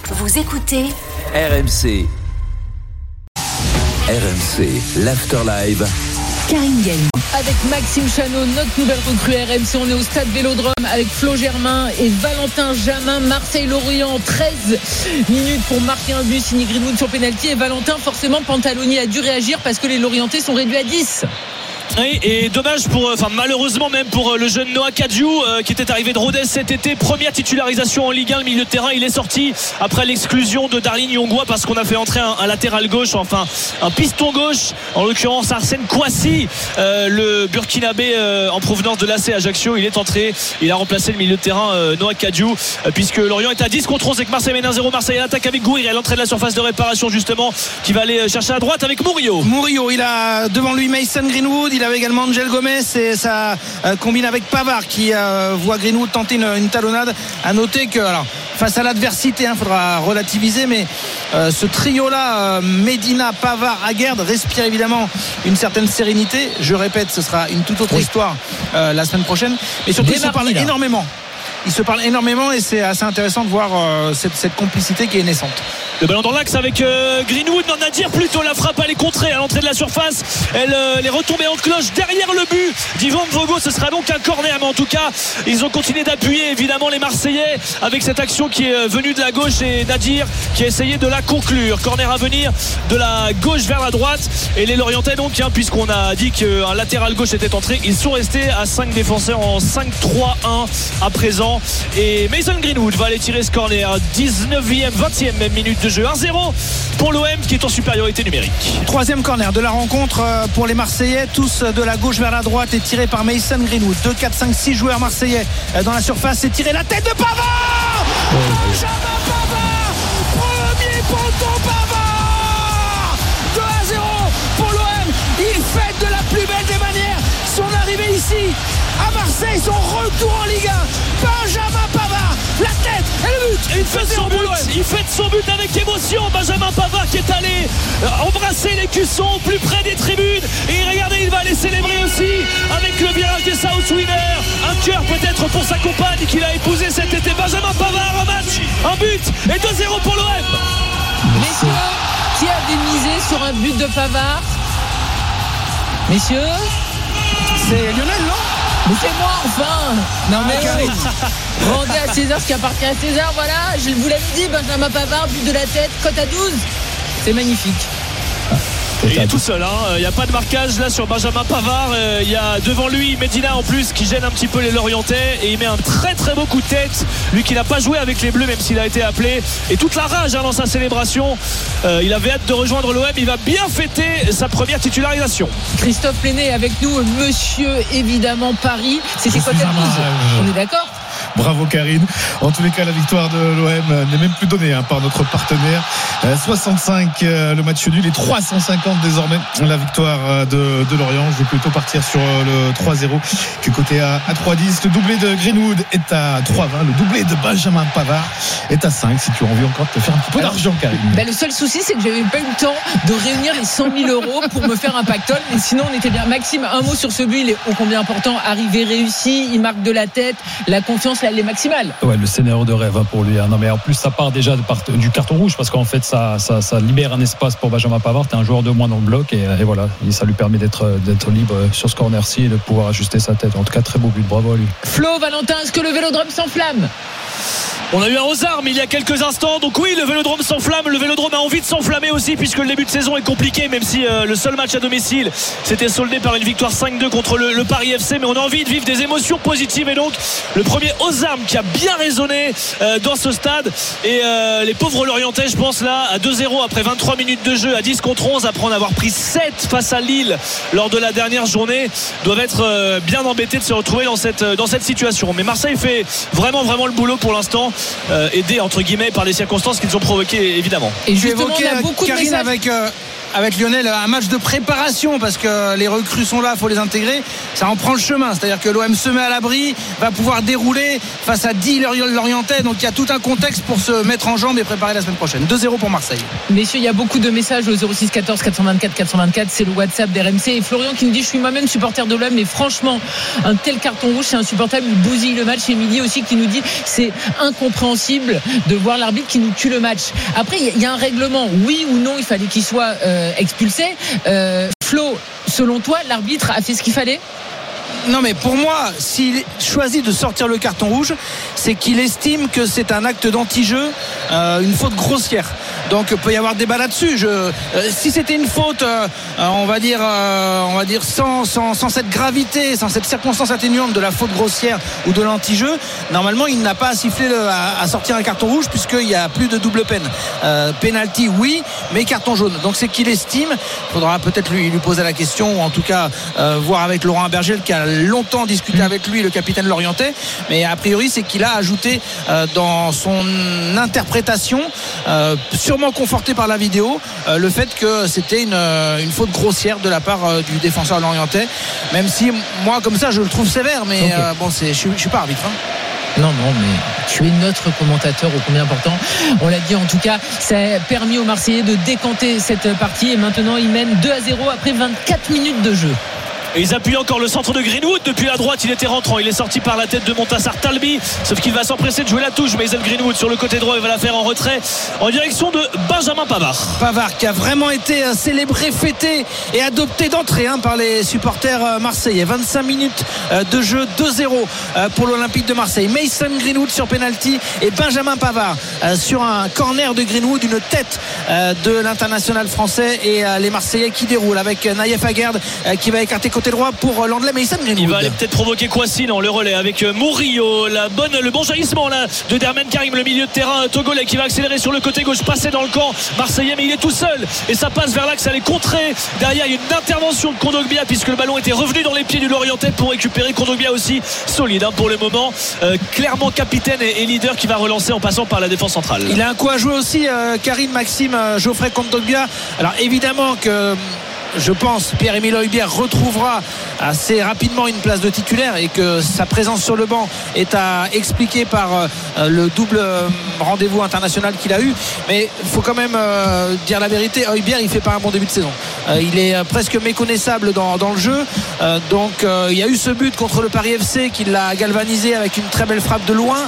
Vous écoutez RMC. RMC, l'After Live. Karine Galli. Avec Maxime Chanot, notre nouvelle recrue RMC, on est au stade Vélodrome avec Flo Germain et Valentin Jamin. Marseille-Lorient, 13 minutes pour marquer un but, signé Greenwood sur pénalty. Et Valentin, forcément, Pantaloni a dû réagir parce que les Lorientais sont réduits à 10. Oui, et dommage malheureusement même pour le jeune Noah Kadiou qui était arrivé de Rodez cet été, première titularisation en Ligue 1, le milieu de terrain. Il est sorti après l'exclusion de Darlin Yongwa parce qu'on a fait entrer un latéral gauche, enfin un piston gauche, en l'occurrence Arsène Kouassi, le Burkinabé en provenance de l'AC Ajaccio. Il est entré, il a remplacé le milieu de terrain Noah Kadiou, puisque Lorient est à 10 contre 11 avec Marseille mène 1-0. Marseille à l'attaque avec Gouiri à l'entrée de la surface de réparation justement, qui va aller chercher à droite avec Murillo. Il a devant lui Mason Greenwood, il avait également Angel Gomez et ça combine avec Pavard qui voit Greenwood tenter une talonnade. À noter que face à l'adversité, faudra relativiser, mais ce trio là, Medina, Pavard, Aguerd, respire évidemment une certaine sérénité. Je répète, ce sera une toute autre histoire la semaine prochaine, mais surtout ils se parlent énormément et c'est assez intéressant de voir cette complicité qui est naissante. Le ballon dans l'axe avec Greenwood, non, Nadir plutôt, la frappe elle est contrée à l'entrée de la surface, elle est retombée en cloche derrière le but d'Ivan Vogo. Ce sera donc un corner, mais en tout cas ils ont continué d'appuyer évidemment les Marseillais avec cette action qui est venue de la gauche et Nadir qui a essayé de la conclure. Corner à venir de la gauche vers la droite et les Lorientais donc, puisqu'on a dit qu'un latéral gauche était entré, ils sont restés à 5 défenseurs en 5-3-1 à présent, et Mason Greenwood va aller tirer ce corner. 19e, 20e même minute de jeu, 1-0 pour l'OM qui est en supériorité numérique. Troisième corner de la rencontre pour les Marseillais, tous de la gauche vers la droite, et tiré par Mason Greenwood. 2, 4, 5, 6 joueurs marseillais dans la surface, et tiré la tête de Pavard. Benjamin Pavard, premier poteau Pavard. 2-0 pour l'OM. Il fête de la plus belle des manières son arrivée ici à Marseille, son retour en Ligue 1. Benjamin Pavard, la tête et le but. Et il fête son but avec émotion. Benjamin Pavard qui est allé embrasser les cuissons plus près des tribunes, et regardez, il va aller célébrer aussi avec le virage des South Winner. Un cœur peut-être pour sa compagne qu'il a épousée cet été. Benjamin Pavard, un match, un but et 2-0 pour l'OM. Messieurs, qui avait misé sur un but de Pavard? Messieurs, c'est Lionel, non? Mais c'est moi, enfin. Non mais rendez à César ce qui appartient à César. Voilà, je vous l'avais dit, Benjamin Pavard, but de la tête, cote à 12. C'est magnifique. Et il est tout seul, il n'y a pas de marquage là sur Benjamin Pavard. Il y a devant lui Medina en plus qui gêne un petit peu les Lorientais, et il met un très très beau coup de tête, lui qui n'a pas joué avec les Bleus même s'il a été appelé, et toute la rage dans sa célébration. Il avait hâte de rejoindre l'OM, il va bien fêter sa première titularisation. Christophe Lenné avec nous, monsieur évidemment Paris. C'était quoi ta 12? On est d'accord? Bravo Karine. En tous les cas, la victoire de l'OM n'est même plus donnée par notre partenaire. 65 le match nul et 350 désormais la victoire de Lorient. Je vais plutôt partir sur le 3-0 qui est coté à 3-10. Le doublé de Greenwood est à 3-20. Le doublé de Benjamin Pavard est à 5. Si tu as envie encore de te faire un petit peu d'argent, Karine. Le seul souci, c'est que j'avais pas eu le temps de réunir les 100 000 euros pour me faire un pactole, mais sinon on était bien. Maxime, un mot sur ce but, il est ô combien important. Arrivé réussi, il marque de la tête, la confiance elle est maximale. Ouais, le scénario de rêve pour lui. Non mais en plus ça part déjà du carton rouge, parce qu'en fait ça libère un espace pour Benjamin Pavard. T'es un joueur de moins dans le bloc, et voilà, et ça lui permet d'être libre sur ce corner-ci et de pouvoir ajuster sa tête. En tout cas, très beau but, bravo à lui. Flo, Valentin, est-ce que le Vélodrome s'enflamme? On a eu un aux armes il y a quelques instants, donc oui, le Vélodrome s'enflamme. Le Vélodrome a envie de s'enflammer aussi, puisque le début de saison est compliqué, même si le seul match à domicile s'était soldé par une victoire 5-2 contre le Paris FC. Mais on a envie de vivre des émotions positives, et donc le premier aux armes qui a bien résonné dans ce stade. Et les pauvres Lorientais, je pense là, à 2-0 après 23 minutes de jeu, à 10 contre 11, après en avoir pris 7 face à Lille lors de la dernière journée, doivent être bien embêtés de se retrouver dans cette situation. Mais Marseille fait vraiment le boulot pour l'instant, aidé entre guillemets par des circonstances qu'ils ont provoquées évidemment. Et je vais évoquer Karine avec Lionel un match de préparation parce que les recrues sont là, il faut les intégrer. Ça en prend le chemin, c'est-à-dire que l'OM se met à l'abri, va pouvoir dérouler face à 10 Lorientais, donc il y a tout un contexte pour se mettre en jambe et préparer la semaine prochaine. 2-0 pour Marseille. Messieurs, il y a beaucoup de messages au 06 14 424 424, c'est le WhatsApp d'RMC. Et Florian qui me dit: je suis moi-même supporter de l'OM, mais franchement, un tel carton rouge, c'est insupportable, il bousille le match. Émilie aussi qui nous dit: c'est incompréhensible de voir l'arbitre qui nous tue le match. Après, il y a un règlement, oui ou non, il fallait qu'il soit expulsé. Flo, selon toi, l'arbitre a fait ce qu'il fallait? Non, mais pour moi, s'il choisit de sortir le carton rouge, c'est qu'il estime que c'est un acte d'anti-jeu, une faute grossière. Donc il peut y avoir débat là-dessus. Si c'était une faute, on va dire sans cette gravité, sans cette circonstance atténuante de la faute grossière ou de l'anti-jeu, normalement il n'a pas à siffler à sortir un carton rouge puisqu'il n'y a plus de double peine. Penalty, oui, mais carton jaune. Donc c'est qu'il estime. Il faudra peut-être lui poser la question, ou en tout cas voir avec Laurent Bergel qui a longtemps discuté avec lui, le capitaine lorientais. Mais a priori c'est qu'il a ajouté dans son interprétation, sûrement conforté par la vidéo, le fait que c'était une faute grossière de la part du défenseur lorientais, même si moi comme ça je le trouve sévère, mais okay. Bon, je suis pas arbitre, hein. Non, mais tu es notre commentateur au combien important. On l'a dit, en tout cas, ça a permis aux Marseillais de décanter cette partie et maintenant ils mènent 2-0 après 24 minutes de jeu. Et ils appuient encore le centre de Greenwood. Depuis la droite, il était rentrant. Il est sorti par la tête de Montassar Talbi. Sauf qu'il va s'empresser de jouer la touche. Mason Greenwood sur le côté droit, il va la faire en retrait en direction de Benjamin Pavard. Pavard qui a vraiment été célébré, fêté et adopté d'entrée par les supporters marseillais. 25 minutes de jeu, 2-0 pour l'Olympique de Marseille. Mason Greenwood sur penalty et Benjamin Pavard sur un corner de Greenwood, une tête de l'international français, et les Marseillais qui déroulent avec Naïef Aguerd qui va écarter côté droit pour l'Anglais Mason Greenwood. Il va aller peut-être provoquer Kouassi dans le relais avec Murillo, le bon jaillissement là de Dermen Karim, le milieu de terrain togolais qui va accélérer sur le côté gauche, passer dans le camp marseillais, mais il est tout seul et ça passe vers l'axe, ça les contrer. Derrière il y a une intervention de Kondogbia puisque le ballon était revenu dans les pieds du Lorientais pour récupérer. Kondogbia aussi solide pour le moment, clairement capitaine et leader qui va relancer en passant par la défense centrale. Il a un coup à jouer aussi, Karim Maxime Geoffrey Kondogbia. Alors évidemment que je pense Pierre-Emile Højbjerg retrouvera assez rapidement une place de titulaire et que sa présence sur le banc est à expliquer par le double rendez-vous international qu'il a eu. Mais il faut quand même dire la vérité, Højbjerg il fait pas un bon début de saison. Il est presque méconnaissable dans le jeu. Donc il y a eu ce but contre le Paris FC qui l'a galvanisé avec une très belle frappe de loin.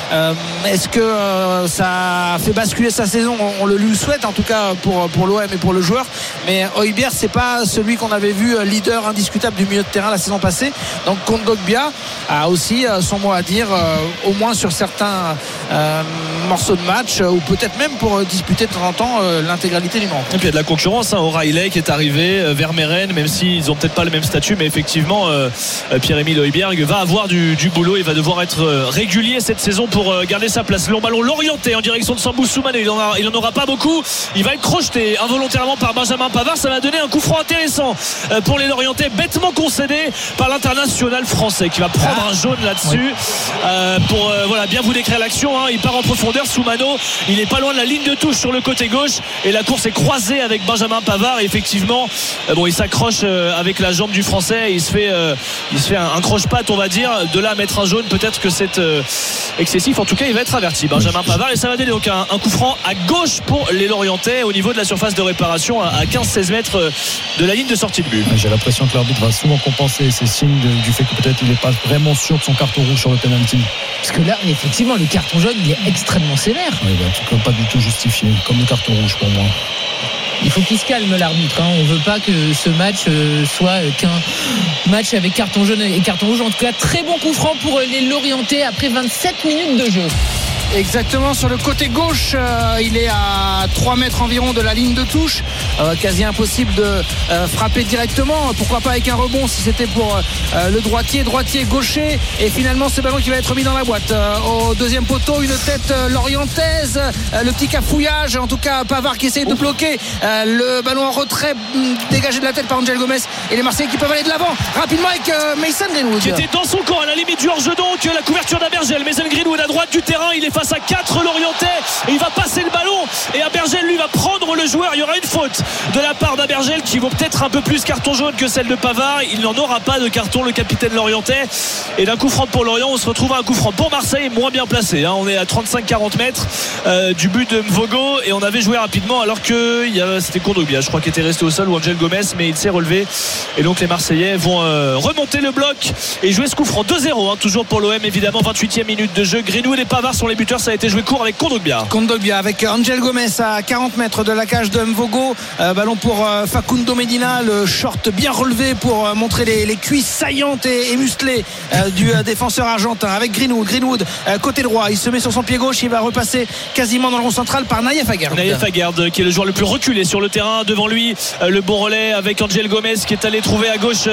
Est-ce que ça a fait basculer sa saison? On le lui souhaite en tout cas pour l'OM et pour le joueur. Mais Højbjerg c'est pas celui qu'on avait vu leader indiscutable du milieu de terrain la saison passée. Donc Kondogbia a aussi son mot à dire, au moins sur certains morceaux de match, ou peut-être même pour disputer de temps en temps l'intégralité du rencontre. Et puis il y a de la concurrence, O'Reilly qui est arrivé, Vermeeren, même s'ils n'ont peut-être pas le même statut, mais effectivement Pierre-Emile Højbjerg va avoir du boulot. Il va devoir être régulier cette saison pour garder sa place. Long ballon l'orienté en direction de Sambou Soumané, il en aura pas beaucoup, il va être crocheté involontairement par Benjamin Pavard. Ça va donner un coup franc intéressant pour les Lorientais, bêtement concédé par l'international français qui va prendre un jaune là-dessus. Pour bien vous décrire l'action, il part en profondeur. Soumano, il est pas loin de la ligne de touche sur le côté gauche et la course est croisée avec Benjamin Pavard et effectivement il s'accroche avec la jambe du français et il se fait un croche-patte, on va dire. De là à mettre un jaune, peut-être que c'est excessif. En tout cas il va être averti, Benjamin Pavard, et ça va donner donc un coup franc à gauche pour les Lorientais au niveau de la surface de réparation à 15-16 mètres de la ligne de sortie de but. J'ai l'impression que l'arbitre va souvent compenser ces signes du fait que peut-être il n'est pas vraiment sûr de son carton rouge sur le penalty. Parce que là, effectivement, le carton jaune, il est extrêmement sévère. Oui, en tout cas, pas du tout justifié, comme le carton rouge pour moi. Il faut qu'il se calme, l'arbitre. On ne veut pas que ce match soit qu'un match avec carton jaune et carton rouge. En tout cas, très bon coup franc pour les Lorientais après 27 minutes de jeu. Exactement, sur le côté gauche, il est à 3 mètres environ de la ligne de touche, quasi impossible de frapper directement, pourquoi pas avec un rebond si c'était pour le droitier gaucher, et finalement ce ballon qui va être mis dans la boîte. Au deuxième poteau, une tête lorientaise, le petit cafouillage, en tout cas Pavard qui essaye de bloquer le ballon en retrait, dégagé de la tête par Angel Gomez, et les Marseillais qui peuvent aller de l'avant rapidement avec Mason Greenwood qui était dans son camp à la limite du hors-jeu, donc la couverture d'Abergel. Mason Greenwood à droite du terrain, il est face à 4 Lorientais et il va passer le ballon et Abergel lui va prendre tendre le joueur. Il y aura une faute de la part d'Abergel qui vaut peut-être un peu plus carton jaune que celle de Pavard. Il n'en aura pas de carton, le capitaine lorientais. Et d'un coup franc pour Lorient, on se retrouve à un coup franc pour Marseille, moins bien placé. On est à 35-40 mètres du but de Mvogo et on avait joué rapidement alors que c'était Kondogbia, je crois, qui était resté au sol, ou Angel Gomez, mais il s'est relevé. Et donc les Marseillais vont remonter le bloc et jouer ce coup franc 2-0, toujours pour l'OM évidemment. 28e minute de jeu. Greenwood et Pavard sont les buteurs. Ça a été joué court avec Kondogbia avec Angel Gomez à 40 mètres de la cage de Mvogo. Ballon pour Facundo Medina, le short bien relevé pour montrer les cuisses saillantes et musclées du défenseur argentin, avec Greenwood côté droit, il se met sur son pied gauche, il va repasser quasiment dans le rond central par Naïef Aguerd qui est le joueur le plus reculé sur le terrain. Devant lui le bon relais avec Angel Gomez qui est allé trouver à gauche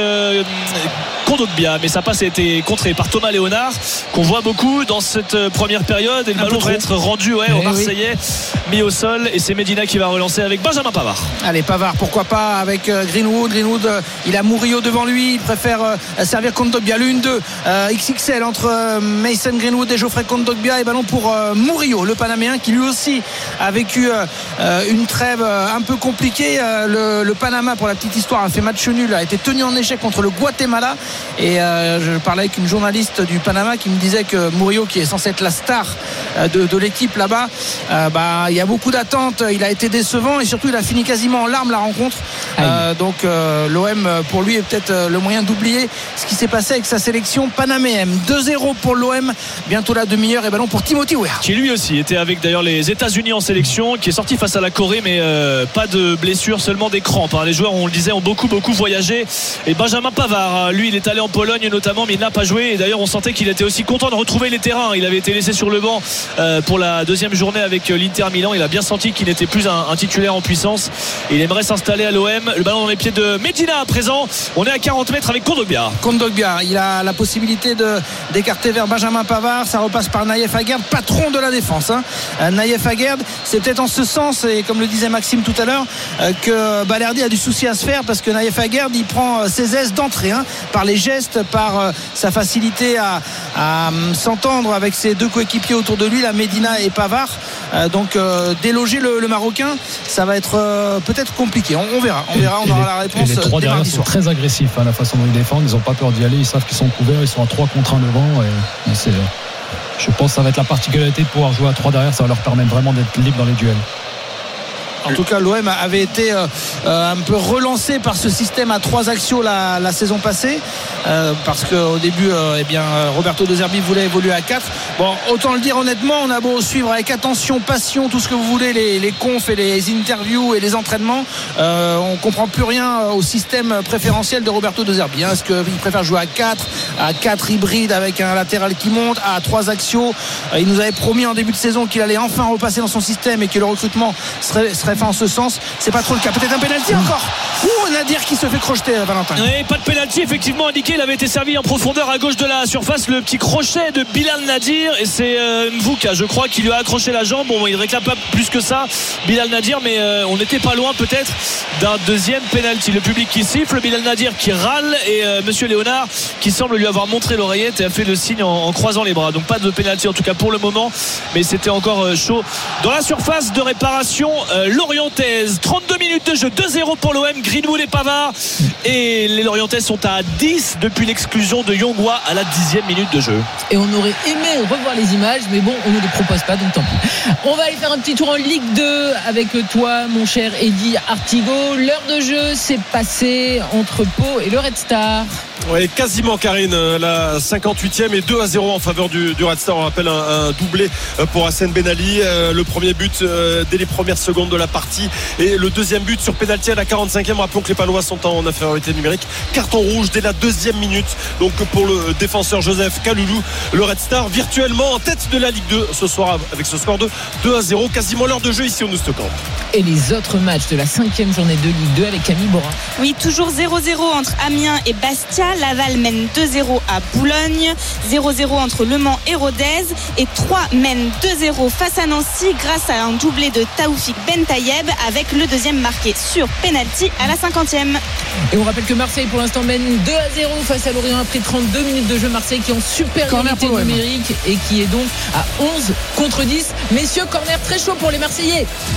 Kondogbia, mais sa passe a été contrée par Thomas Léonard, qu'on voit beaucoup dans cette première période, et le ballon va être rendu aux Marseillais, mis au sol, et c'est Medina qui va relancer avec Benjamin Pavard. Allez, Pavard, pourquoi pas avec Greenwood, il a Murillo devant lui, il préfère servir Kondogbia, le 1-2 XXL entre Mason Greenwood et Geoffrey Kondogbia, et ballon pour Murillo, le Panaméen, qui lui aussi a vécu une trêve un peu compliquée. Le Panama, pour la petite histoire, a fait match nul, a été tenu en échec contre le Guatemala, et je parlais avec une journaliste du Panama qui me disait que Murillo, qui est censé être la star de l'équipe là-bas, il y a beaucoup d'attentes, il a été décevant et surtout il a fini quasiment en larmes la rencontre. Donc l'OM, pour lui, est peut-être le moyen d'oublier ce qui s'est passé avec sa sélection panaméenne. 2-0 pour l'OM, bientôt la demi-heure, et ballon pour Timothy Weah, qui lui aussi était avec d'ailleurs les États-Unis en sélection, qui est sorti face à la Corée, mais pas de blessure, seulement des crampes. Les joueurs, on le disait, ont beaucoup voyagé. Et Benjamin Pavard, lui, il est allé en Pologne notamment, mais il n'a pas joué, et d'ailleurs on sentait qu'il était aussi content de retrouver les terrains. Il avait été laissé sur le banc pour la deuxième journée avec l'Inter Milan. Il a bien senti qu'il n'était plus un titulaire en puissance, et il aimerait s'installer à l'OM. Le ballon dans les pieds de Medina à présent. On est à 40 mètres avec Kondogbia, il a la possibilité d'écarter vers Benjamin Pavard. Ça repasse par Naïef Aguerd, patron de la défense, Naïef Aguerd, c'est peut-être en ce sens, et comme le disait Maxime tout à l'heure, que Balerdi a du souci à se faire, parce que Naïef Aguerd, il prend ses aises d'entrée, par les gestes, par sa facilité à s'entendre avec ses deux coéquipiers autour de lui, la Medina et Pavard. Donc déloger le Marocain, ça va être peut-être compliqué. On verra, on aura la réponse. Et les trois derrière sont très agressifs, la façon dont ils défendent, ils n'ont pas peur d'y aller, ils savent qu'ils sont couverts, ils sont à 3 contre 1 devant, et je pense que ça va être la particularité de pouvoir jouer à 3 derrière. Ça va leur permettre vraiment d'être libre dans les duels. En tout cas, l'OM avait été un peu relancé par ce système à 3 axiaux la saison passée, parce qu'au début, Roberto De Zerbi voulait évoluer à 4. Bon, autant le dire honnêtement, on a beau suivre avec attention, passion, tout ce que vous voulez, les confs et les interviews et les entraînements, on comprend plus rien au système préférentiel de Roberto De Zerbi. Est-ce qu'il préfère jouer à 4 hybrides avec un latéral qui monte, à 3 axiaux? Il nous avait promis en début de saison qu'il allait enfin repasser dans son système et que le recrutement serait fait en ce sens. C'est pas trop le cas. Peut-être un pénalty encore. Nadir qui se fait crocheter, Valentin. Oui, pas de pénalty, effectivement indiqué. Il avait été servi en profondeur à gauche de la surface. Le petit crochet de Bilal Nadir, et c'est Mvouka, je crois, qui lui a accroché la jambe. Bon, il réclame pas plus que ça, Bilal Nadir, mais on n'était pas loin peut-être d'un deuxième pénalty. Le public qui siffle, Bilal Nadir qui râle, et Monsieur Léonard qui semble lui avoir montré l'oreillette et a fait le signe en croisant les bras. Donc pas de pénalty en tout cas pour le moment, mais c'était encore chaud dans la surface de réparation lorientaise. 32 minutes de jeu, 2-0 pour l'OM. Greenwood et Pavard, et les Lorientais sont à 10 depuis l'exclusion de Yongwa à la 10e minute de jeu. Et on aurait aimé revoir les images, mais bon, on ne les propose pas, donc tant pis. On va aller faire un petit tour en Ligue 2 avec toi, mon cher Eddy Artigo. L'heure de jeu s'est passée entre Pau et le Red Star. Oui, quasiment, Karine, la 58e, et 2-0 en faveur du Red Star. On rappelle un doublé pour Hassen Ben Ali. Le premier but dès les premières secondes de la partie, et le deuxième but sur pénalty à la 45e. Rappelons que les Palois sont en infériorité numérique. Carton rouge dès la 2e minute, donc pour le défenseur Joseph Kaloulou. Le Red Star virtuellement en tête de la Ligue 2 ce soir avec ce score de 2-0. Quasiment l'heure de jeu ici au Noustecamp. Et les autres matchs de la 5e journée de Ligue 2 avec Camille Borin. Oui, toujours 0-0 entre Amiens et Bastia. Laval mène 2-0 à Boulogne, 0-0 entre Le Mans et Rodez, et 3 mène 2-0 face à Nancy grâce à un doublé de Taoufik Ben Tayeb, avec le deuxième marqué sur penalty à la 50e. Et on rappelle que Marseille pour l'instant mène 2-0 face à Lorient après 32 minutes de jeu. Marseille qui est en supériorité numérique et qui est donc à 11 contre 10. Messieurs, corner très chaud pour les Marseillais.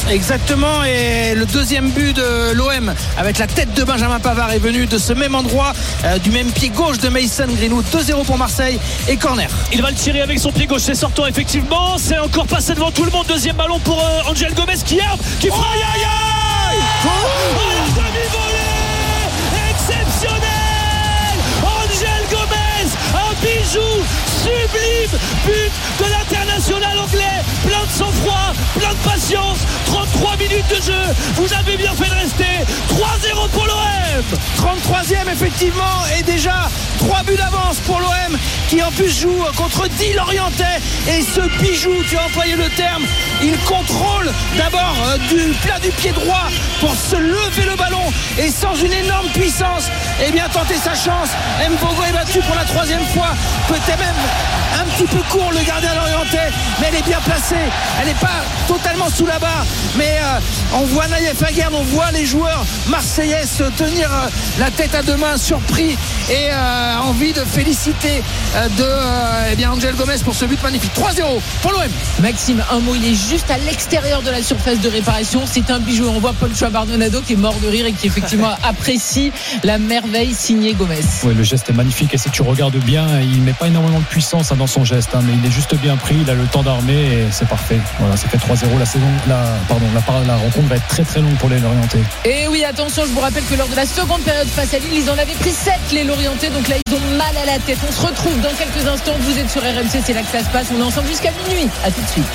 Exactement, et le deuxième but de l'OM avec la tête de Benjamin Pavard est venu de ce même endroit, du même pied gauche de Mason Greenwood. 2-0 pour Marseille et corner. Il va le tirer avec son pied gauche, c'est sortant effectivement, c'est encore passé devant tout le monde. Deuxième ballon pour Angel Gomez qui frappe, qui fera aïe aïe aïe. La demi-volée exceptionnelle, Angel Gomez, un bijou sublime, but de l'international anglais, plein de sang-froid, plein de patience, 33 minutes de jeu, vous avez bien fait de rester. 3-0 pour l'OM. 33e effectivement, et déjà 3 buts d'avance pour l'OM qui en plus joue contre 10 Lorientais. Et ce bijou, tu as employé le terme, il contrôle d'abord du plat du pied droit pour se lever le ballon, et sans une énorme puissance, et bien tenter sa chance. Mbogo est battu pour la 3e fois, peut-être même un petit peu court le gardien lorientais, mais elle est bien placée, elle n'est pas totalement sous la barre, mais on voit Naïef Aguerd, on voit les joueurs marseillais se tenir la tête à deux mains, surpris, et envie de féliciter Angel Gomez pour ce but magnifique. 3-0 pour l'OM. Maxime, un mot, il est juste à l'extérieur de la surface de réparation, c'est un bijou. On voit Paul Chouabardonado qui est mort de rire et qui effectivement apprécie la merveille signée Gomez. Oui, le geste est magnifique, et si tu regardes bien, il met pas énormément de puissance dans son geste, mais il est juste bien pris, il a le temps d'armer et c'est parfait. Voilà, ça fait 3-0. La rencontre va être très très longue pour les Lorientais. Et oui, attention, je vous rappelle que lors de la seconde période face à Lille, ils en avaient pris 7 les Lorientais, donc là ils ont mal à la tête. On se retrouve dans quelques instants, vous êtes sur RMC, c'est là que ça se passe, on est ensemble jusqu'à minuit. À tout de suite.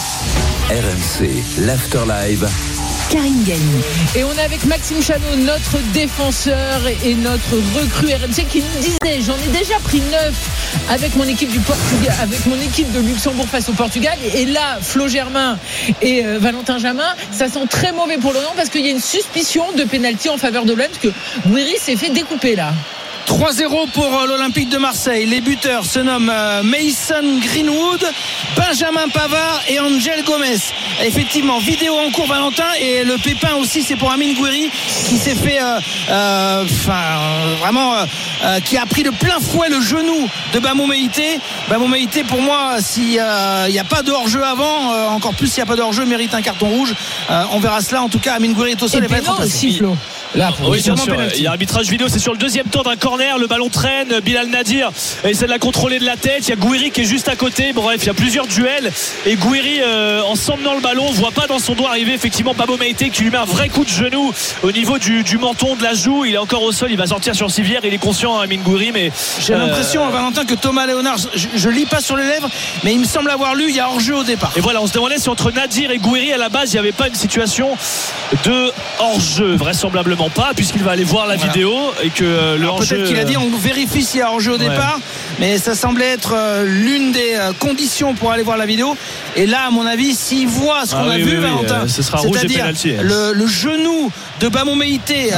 RMC, l'Afterlive. Karine Gagné. Et on est avec Maxime Chanot, notre défenseur et notre recrue RMC, qui nous disait: j'en ai déjà pris 9 avec mon équipe du Portugal, avec mon équipe de Luxembourg face au Portugal. Et là, Flo Germain et Valentin Jamin, ça sent très mauvais pour l'OM parce qu'il y a une suspicion de pénalty en faveur de l'OM, parce que Guiri s'est fait découper là. 3-0 pour l'Olympique de Marseille. Les buteurs se nomment Mason Greenwood, Benjamin Pavard et Angel Gomez. Effectivement, vidéo en cours Valentin, et le pépin aussi c'est pour Amine Gouiri qui s'est fait qui a pris de plein fouet le genou de Bamou Meïté. Bamou Meïté, pour moi, s'il n'y a pas de hors-jeu avant, encore plus s'il n'y a pas de hors-jeu, mérite un carton rouge. On verra cela. En tout cas, Amine Gouiri est au sol et va être aussi, Flo. Là, oui, bien sûr. Il y a arbitrage vidéo, c'est sur le deuxième temps d'un corner, le ballon traîne, Bilal Nadir essaie de la contrôler de la tête, il y a Gouiri qui est juste à côté. Bref, il y a plusieurs duels, et Gouiri en s'emmenant le ballon, on voit pas dans son doigt arriver effectivement Babo Meïté qui lui met un vrai coup de genou au niveau du menton, de la joue. Il est encore au sol, il va sortir sur civière, il est conscient, Amine Gouiri, mais j'ai l'impression, Valentin, que Thomas Léonard, je lis pas sur les lèvres, mais il me semble avoir lu, il y a hors-jeu au départ. Et voilà, on se demandait si entre Nadir et Gouiri à la base il n'y avait pas une situation de hors-jeu. Vraisemblablement pas, puisqu'il va aller voir la vidéo, et que le hors-jeu, peut-être qu'il a dit on vérifie s'il y a hors-jeu au départ, mais ça semblait être l'une des conditions pour aller voir la vidéo. Et là, à mon avis, s'il voit ce qu'on a vu, Valentin, ce sera rouge et pénalty. Le genou de Bamou Meïté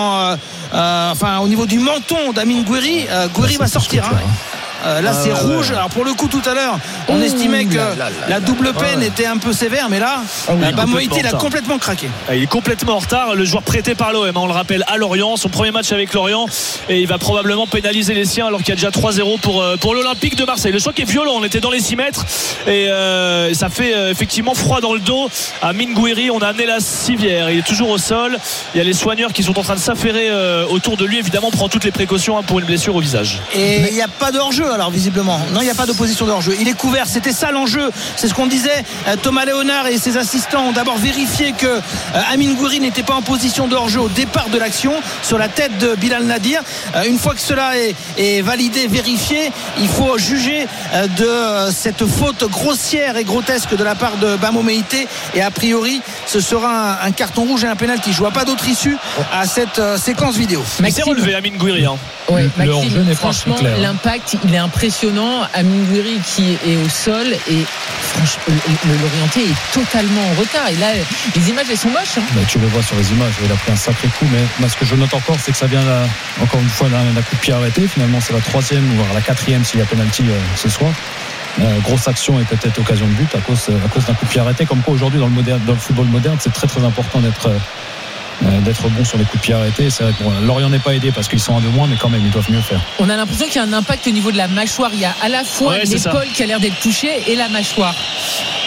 au niveau du menton d'Amine Gouiri, Gouiri va sortir. Là c'est rouge. Alors pour le coup, tout à l'heure on estimait que la double peine était un peu sévère, mais là Bamou Meïté il a complètement craqué. Il est complètement en retard, le joueur prêté par l'OM, on le rappelle, à Lorient, son premier match avec Lorient, et il va probablement pénaliser les siens alors qu'il y a déjà 3-0 pour l'Olympique de Marseille. Le choc est violent, on était dans les 6 mètres, et ça fait effectivement froid dans le dos à Amine Gouiri. On a amené la civière, il est toujours au sol, il y a les soigneurs qui sont en train de s'affairer autour de lui. Évidemment, on prend toutes les précautions pour une blessure au visage. Et il n'y a pas de hors-jeu alors visiblement. Non, il n'y a pas d'opposition de hors-jeu. Il est couvert, c'était ça l'enjeu. C'est ce qu'on disait. Thomas Léonard et ses assistants ont d'abord vérifié que Amine Gouiri n'était pas en position de hors-jeu au départ de l'action sur la tête de Bilal Nadir. Une fois que cela est validé, vérifié, il faut juger de cette faute grossière et grotesque de la part de Bamou Meïté, et a priori ce sera un carton rouge et un pénalty. Je vois pas d'autre issue à cette séquence vidéo. Il s'est relevé, Amine Gouiri. Ouais, le hors-jeu n'est franchement, pas clair. l'impact il est impressionnant. Amine Gouiri qui est au sol, et franchement le Lorientais est totalement en retard, et là les images elles sont moches. Tu le vois sur les images, il a pris un sacré coup, mais moi, ce que je note encore, c'est que ça vient encore une fois d'un coup de pied arrêté. Finalement c'est la 3e ou la 4e s'il y a penalty ce soir. Grosse action et peut-être occasion de but à cause d'un coup de pied arrêté. Comme quoi aujourd'hui dans le football moderne, c'est très très important d'être bon sur les coups de pied arrêtés. C'est vrai que Lorient n'est pas aidé parce qu'ils sont un de moins, mais quand même ils doivent mieux faire. On a l'impression qu'il y a un impact au niveau de la mâchoire. Il y a à la fois l'épaule qui a l'air d'être touchée et la mâchoire.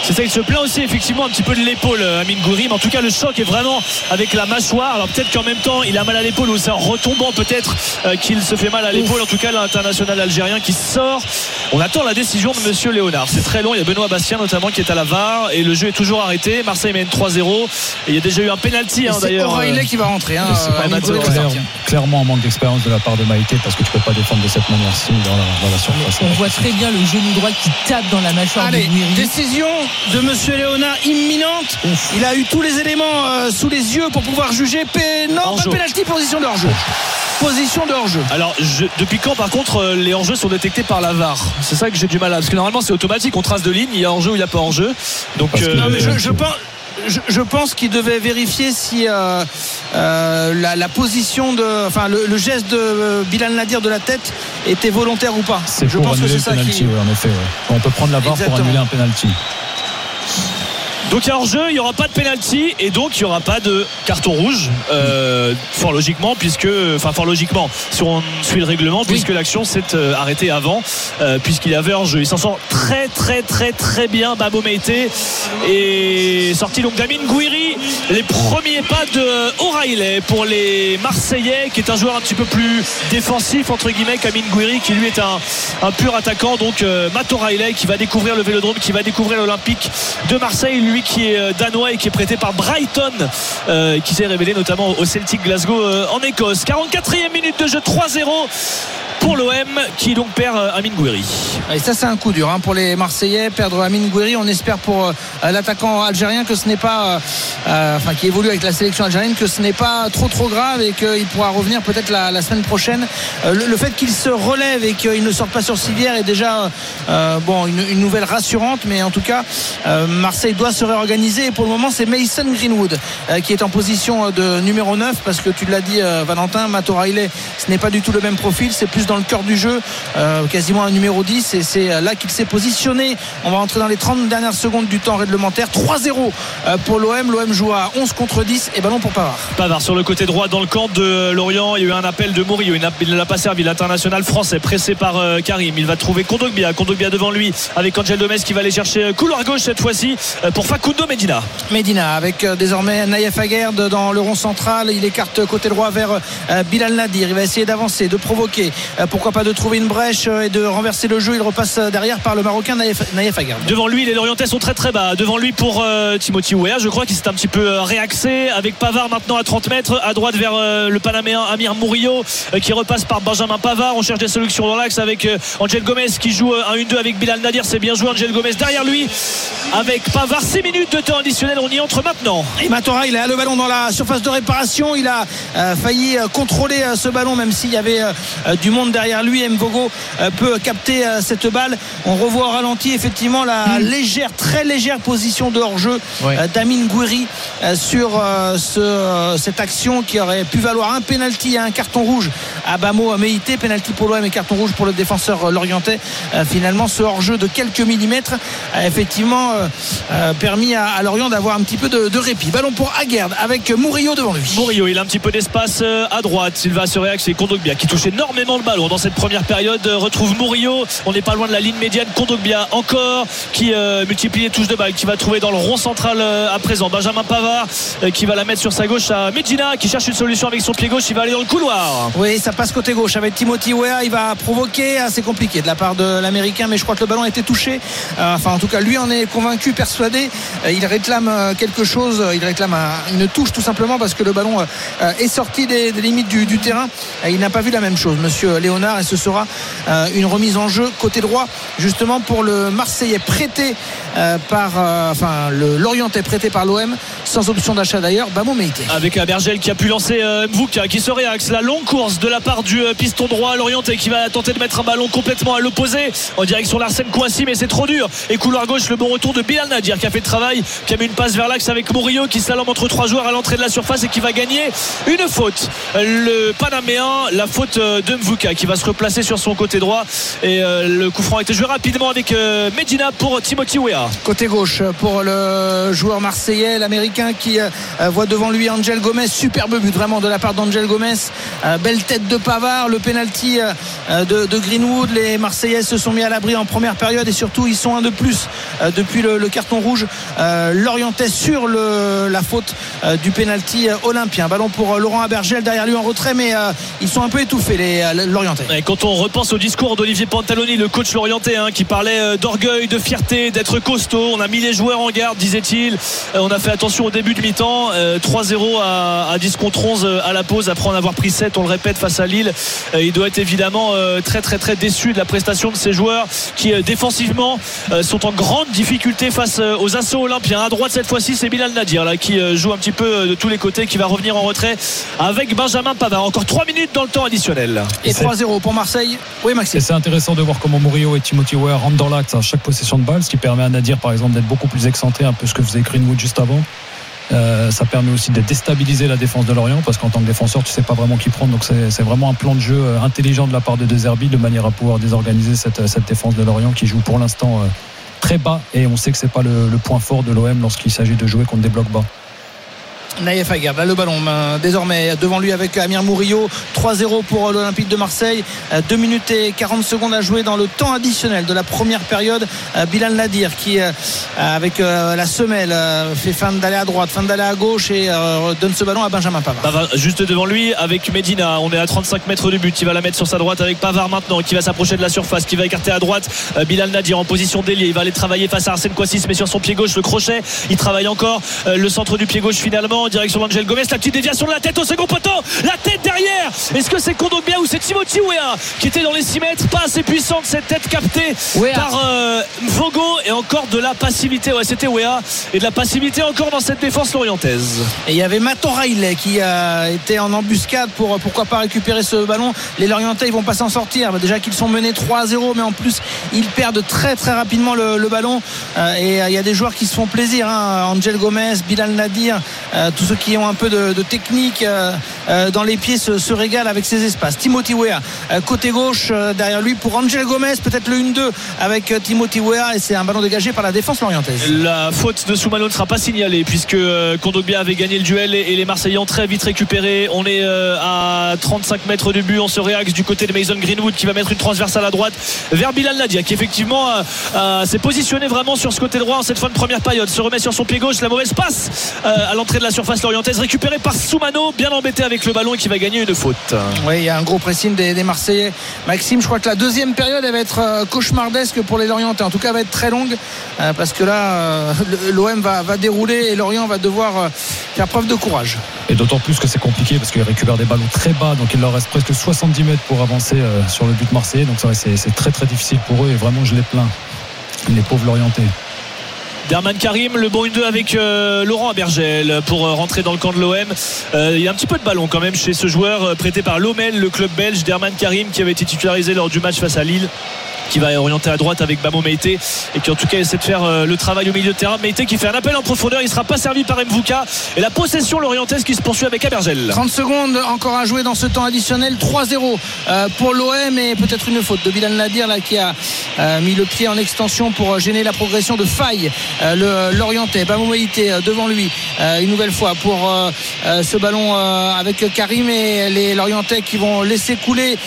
C'est ça, il se plaint aussi effectivement un petit peu de l'épaule, Amine Gouiri, mais en tout cas le choc est vraiment avec la mâchoire. Alors peut-être qu'en même temps il a mal à l'épaule, ou c'est en retombant peut-être qu'il se fait mal à l'épaule. En tout cas l'international algérien qui sort. On attend la décision de monsieur Léonard. C'est très long, il y a Benoît Bastien notamment qui est à la VAR et le jeu est toujours arrêté. Marseille mène 3-0 et il y a déjà eu un penalty d'ailleurs. C'est O'Reilly qui va rentrer. Clairement un manque d'expérience de la part de Maïté, parce que tu peux pas défendre de cette manière-ci dans la surface. On voit très bien le genou droit qui tape dans la mâchoire de Gouiri. Décision de monsieur Léonard imminente. Il a eu tous les éléments sous les yeux pour pouvoir juger. Non, pas de pénalty, position de hors-jeu. Position de hors-jeu. Alors depuis quand par contre les hors-jeux sont détectés par la VAR? C'est ça que j'ai du mal à, parce que normalement c'est automatique, on trace de ligne, il y a hors-jeu ou il n'y a pas hors-jeu. Donc non, mais je pense qu'il devait vérifier si la position le geste de Bilal Nadir de la tête était volontaire ou pas. Je pense que c'est ça qui. Oui, en effet. Ouais. On peut prendre la VAR pour annuler un penalty. Donc il y a hors-jeu, il n'y aura pas de pénalty et donc il n'y aura pas de carton rouge, fort logiquement, si on suit le règlement, puisque l'action s'est arrêtée avant, puisqu'il y avait hors-jeu. Il s'en sort très très très très bien, Babo Meïté, et sorti donc d'Amine Gouiri. Les premiers pas de O'Reilly pour les Marseillais, qui est un joueur un petit peu plus défensif entre guillemets qu'Amine Gouiri, qui lui est un pur attaquant. Donc Matt O'Reilly qui va découvrir le Vélodrome, qui va découvrir l'Olympique de Marseille, lui qui est danois et qui est prêté par Brighton, qui s'est révélé notamment au Celtic Glasgow en Écosse. 44e minute de jeu, 3-0 pour l'OM, qui donc perd Amine Gouiri. Et ça c'est un coup dur pour les Marseillais, perdre Amine Gouiri. On espère pour l'attaquant algérien que ce n'est pas qui évolue avec la sélection algérienne, que ce n'est pas trop grave et qu'il pourra revenir peut-être la semaine prochaine. Le fait qu'il se relève et qu'il ne sorte pas sur civière est déjà une nouvelle rassurante, mais en tout cas Marseille doit se réorganiser, et pour le moment c'est Mason Greenwood qui est en position de numéro 9, parce que tu l'as dit Valentin, Matt O'Reilly ce n'est pas du tout le même profil, c'est plus dans le cœur du jeu, quasiment un numéro 10, et c'est là qu'il s'est positionné. On va entrer dans les 30 dernières secondes du temps réglementaire. 3-0 pour l'OM joue à 11 contre 10 et ballon pour Pavard sur le côté droit dans le camp de Lorient. Il y a eu un appel de Murillo, il ne l'a pas servi, l'international français pressé par Karim. Il va trouver Kondogbia devant lui avec Angel Domez qui va aller chercher couloir gauche cette fois-ci pour Facundo Medina avec désormais Naïef Aguerd dans le rond central. Il écarte côté droit vers Bilal Nadir. Il va essayer d'avancer, de provoquer, pourquoi pas de trouver une brèche et de renverser le jeu. Il repasse derrière par le Marocain Naïef Aguerd. Devant lui les Lorientais sont très très bas. Devant lui pour Timothy Weah, je crois qu'il s'est un petit peu réaxé, avec Pavard maintenant à 30 mètres à droite vers le Panaméen Amir Murillo qui repasse par Benjamin Pavard. On cherche des solutions dans l'axe avec Angel Gomez qui joue un 1-2 avec Bilal Nadir. C'est bien joué, Angel Gomez derrière lui avec Pavard. 6 minutes de temps additionnel, on y entre maintenant. Et Matora, il a le ballon dans la surface de réparation. Il a failli contrôler ce ballon, même s'il y avait du monde derrière lui. Mvogo peut capter cette balle. On revoit au ralenti effectivement la très légère position de hors-jeu d'Amine Gouiri sur cette action qui aurait pu valoir un penalty et un carton rouge à Bamo Meïté. Penalty pour l'OM et carton rouge pour le défenseur lorientais. Finalement ce hors-jeu de quelques millimètres a effectivement permis à Lorient d'avoir un petit peu de répit. Ballon pour Aguerd avec Murillo devant lui. Murillo, il a un petit peu d'espace à droite, il va se réaxer. Kondogbia qui touche énormément le ballon dans cette première période retrouve Murillo. On n'est pas loin de la ligne médiane. Kondogbia encore qui multiplie les touches de balle, qui va trouver dans le rond central à présent Benjamin Pavard qui va la mettre sur sa gauche à Medina qui cherche une solution avec son pied gauche. Il va aller dans le couloir. Oui, ça passe côté gauche avec Timothy Weah. Il va provoquer, assez compliqué de la part de l'Américain, mais je crois que le ballon a été touché. En tout cas lui en est convaincu, persuadé. Il réclame quelque chose, il réclame une touche tout simplement, parce que le ballon est sorti des limites du terrain. Il n'a pas vu la même chose, monsieur Léonard, et ce sera une remise en jeu côté droit justement pour le Marseillais prêté le Lorientais prêté par l'OM, sans option d'achat d'ailleurs, Bamo Meïté. Avec Bergel qui a pu lancer Mvouka qui se réaxe. La longue course de la part du piston droit Lorientais qui va tenter de mettre un ballon complètement à l'opposé en direction d'Arsène Kouassi, mais c'est trop dur. Et couloir gauche, le bon retour de Bilal Nadir qui a fait le travail, qui a mis une passe vers l'axe avec Murillo qui slalome entre trois joueurs à l'entrée de la surface et qui va gagner une faute. Le Panaméen, la faute de Mvouka qui va se replacer sur son côté droit et le coup franc a été joué rapidement avec Medina pour Timothy Weah. Côté gauche pour le joueur marseillais, l'américain qui voit devant lui Angel Gomez. Superbe but vraiment de la part d'Angel Gomez. Belle tête de Pavard. Le penalty de Greenwood. Les Marseillais se sont mis à l'abri en première période et surtout ils sont un de plus depuis le carton rouge. Lorientais sur la faute du penalty olympien. Ballon pour Laurent Abergel derrière lui en retrait, mais ils sont un peu étouffés les Lorientais. Et quand on repense au discours d'Olivier Pantaloni, le coach lorientais, qui parlait d'orgueil, de fierté, d'être costaud, on a mis les joueurs en garde, disait-il. On a fait attention au début de mi-temps. 3-0 à 10 contre 11 à la pause après en avoir pris 7, on le répète, face à Lille. Il doit être évidemment très très très déçu de la prestation de ces joueurs qui défensivement sont en grande difficulté face aux assauts olympiens. À droite cette fois-ci c'est Bilal Nadir là, qui joue un petit peu de tous les côtés, qui va revenir en retrait avec Benjamin Pavard. Encore 3 minutes dans le temps additionnel. Et 3-0 pour Marseille. Oui Maxime. Et c'est intéressant de voir comment Murillo et Timothy Weah rentrent dans l'axe à chaque possession de balle, ce qui permet à Nadir par exemple d'être beaucoup plus excentré, un peu ce que faisait Greenwood juste avant. Ça permet aussi de déstabiliser la défense de Lorient, parce qu'en tant que défenseur tu sais pas vraiment qui prendre, donc c'est vraiment un plan de jeu intelligent de la part de De Zerbi, de manière à pouvoir désorganiser cette défense de Lorient qui joue pour l'instant très bas, et on sait que c'est pas le point fort de l'OM lorsqu'il s'agit de jouer contre des blocs bas. Naïef Aguerd, là le ballon désormais devant lui avec Amir Murillo. 3-0 pour l'Olympique de Marseille. 2 minutes et 40 secondes à jouer dans le temps additionnel de la première période. Bilal Nadir qui avec la semelle fait fin d'aller à droite, fin d'aller à gauche et donne ce ballon à Benjamin Pavard. Juste devant lui avec Medina, on est à 35 mètres du but, il va la mettre sur sa droite avec Pavard maintenant, qui va s'approcher de la surface, qui va écarter à droite Bilal Nadir en position d'ailier. Il va aller travailler face à Arsène Kouassis, mais sur son pied gauche le crochet, il travaille encore le centre du pied gauche finalement en direction d'Angel Gomez. La petite déviation de la tête au second poteau, la tête derrière. Est-ce que c'est Kondogbia ou c'est Timothy Weah qui était dans les 6 mètres? Pas assez puissante cette tête captée par Mvogo, et encore de la passivité. Ouais, c'était Weah, et de la passivité encore dans cette défense lorientaise. Et il y avait Maton Riley qui était en embuscade pour pourquoi pas récupérer ce ballon. Les Lorientais ils vont pas s'en sortir, déjà qu'ils sont menés 3-0, mais en plus ils perdent très très rapidement le ballon, et il y a des joueurs qui se font plaisir, Angel Gomez, Bilal Nadir, tous ceux qui ont un peu de technique dans les pieds se régalent avec ces espaces. Timothy Weah côté gauche derrière lui pour Angel Gomez, peut-être le 1-2 avec Timothy Weah, et c'est un ballon dégagé par la défense lorientaise. La faute de Soumano ne sera pas signalée puisque Kondogbia avait gagné le duel et les Marseillais ont très vite récupéré. On est à 35 mètres du but, on se réaxe du côté de Mason Greenwood qui va mettre une transversale à droite vers Bilal Nadia, qui effectivement s'est positionné vraiment sur ce côté droit en cette fin de première période, se remet sur son pied gauche. La mauvaise passe à l'entrée de la surface lorientaise, récupérée par Soumano, bien embêté avec le ballon, et qui va gagner une faute. Oui, il y a un gros pressing des Marseillais. Maxime, je crois que la deuxième période elle va être cauchemardesque pour les Lorientais, en tout cas elle va être très longue, parce que là l'OM va dérouler et Lorient va devoir faire preuve de courage. Et d'autant plus que c'est compliqué parce qu'ils récupèrent des ballons très bas, donc il leur reste presque 70 mètres pour avancer sur le but marseillais, donc c'est très très difficile pour eux, et vraiment je les plains, les pauvres Lorientais. Derman Karim, le bon 1-2 avec Laurent Abergel pour rentrer dans le camp de l'OM. Il y a un petit peu de ballon quand même chez ce joueur prêté par l'Omel, le club belge. Derman Karim qui avait été titularisé lors du match face à Lille, qui va orienter à droite avec Bamo Meïté, et qui en tout cas essaie de faire le travail au milieu de terrain. Meïté qui fait un appel en profondeur, il ne sera pas servi par Mvouka, et la possession lorientaise qui se poursuit avec Abergel. 30 secondes encore à jouer dans ce temps additionnel. 3-0 pour l'OM, et peut-être une faute de Bilal Nadir là, qui a mis le pied en extension pour gêner la progression de Faye, le Lorientais. Bamo Meïté devant lui une nouvelle fois pour ce ballon avec Karim, et les Lorientais qui vont laisser couler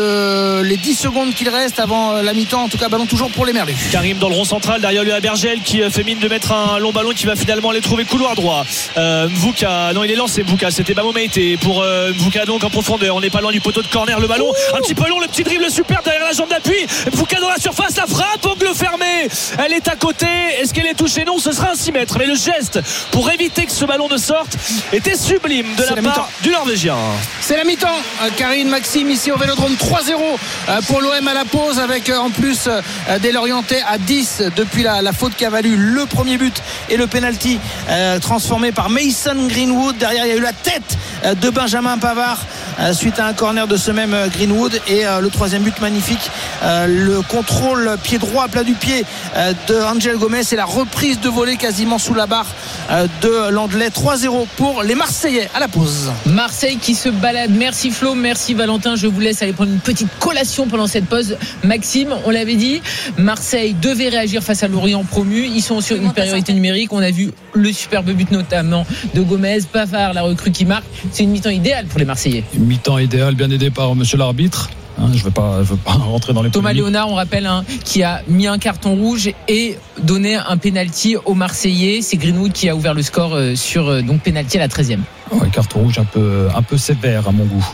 les 10 secondes qu'il reste avant la mi-temps. En tout cas, ballon toujours pour les Merlus. Karim dans le rond central, derrière lui Abergel qui fait mine de mettre un long ballon qui va finalement aller trouver couloir droit. Mvouka, non, il est lancé Mvouka, c'était Bamo Meïté pour Mvouka, donc en profondeur, on n'est pas loin du poteau de corner, le ballon un petit peu long, le petit dribble super derrière la jambe d'appui, Mvouka dans la surface, la frappe, angle fermé, elle est à côté, est-ce qu'elle est touchée? Non, ce sera un 6 mètres, mais le geste pour éviter que ce ballon ne sorte était sublime de la part du Norvégien. C'est la mi-temps, Karine, Maxime, ici au Vélodrome. 3-0 pour l'OM à la pause, avec en plus des Lorientais à 10 depuis la faute qui a valu le premier but et le penalty transformé par Mason Greenwood. Derrière, il y a eu la tête de Benjamin Pavard suite à un corner de ce même Greenwood, et le troisième but magnifique, le contrôle pied droit à plat du pied de Angel Gomez et la reprise de volée quasiment sous la barre de Landelais. 3-0 pour les Marseillais à la pause. Marseille qui se balade. Merci Flo, merci Valentin. Je vous laisse aller prendre une petite collation pendant cette pause. Maxime, on l'avait dit, Marseille devait réagir face à Lorient promu. Ils sont sur une priorité numérique. On a vu le superbe but notamment de Gomez, Pavard, la recrue qui marque. C'est une mi-temps idéale pour les Marseillais. Une mi-temps idéale, bien aidé par monsieur l'arbitre. Je veux pas rentrer dans les Thomas polémiques. Léonard, on rappelle, qui a mis un carton rouge et donné un penalty aux Marseillais. C'est Greenwood qui a ouvert le score sur donc penalty à la 13e. Ouais, carton rouge un peu sévère à mon goût.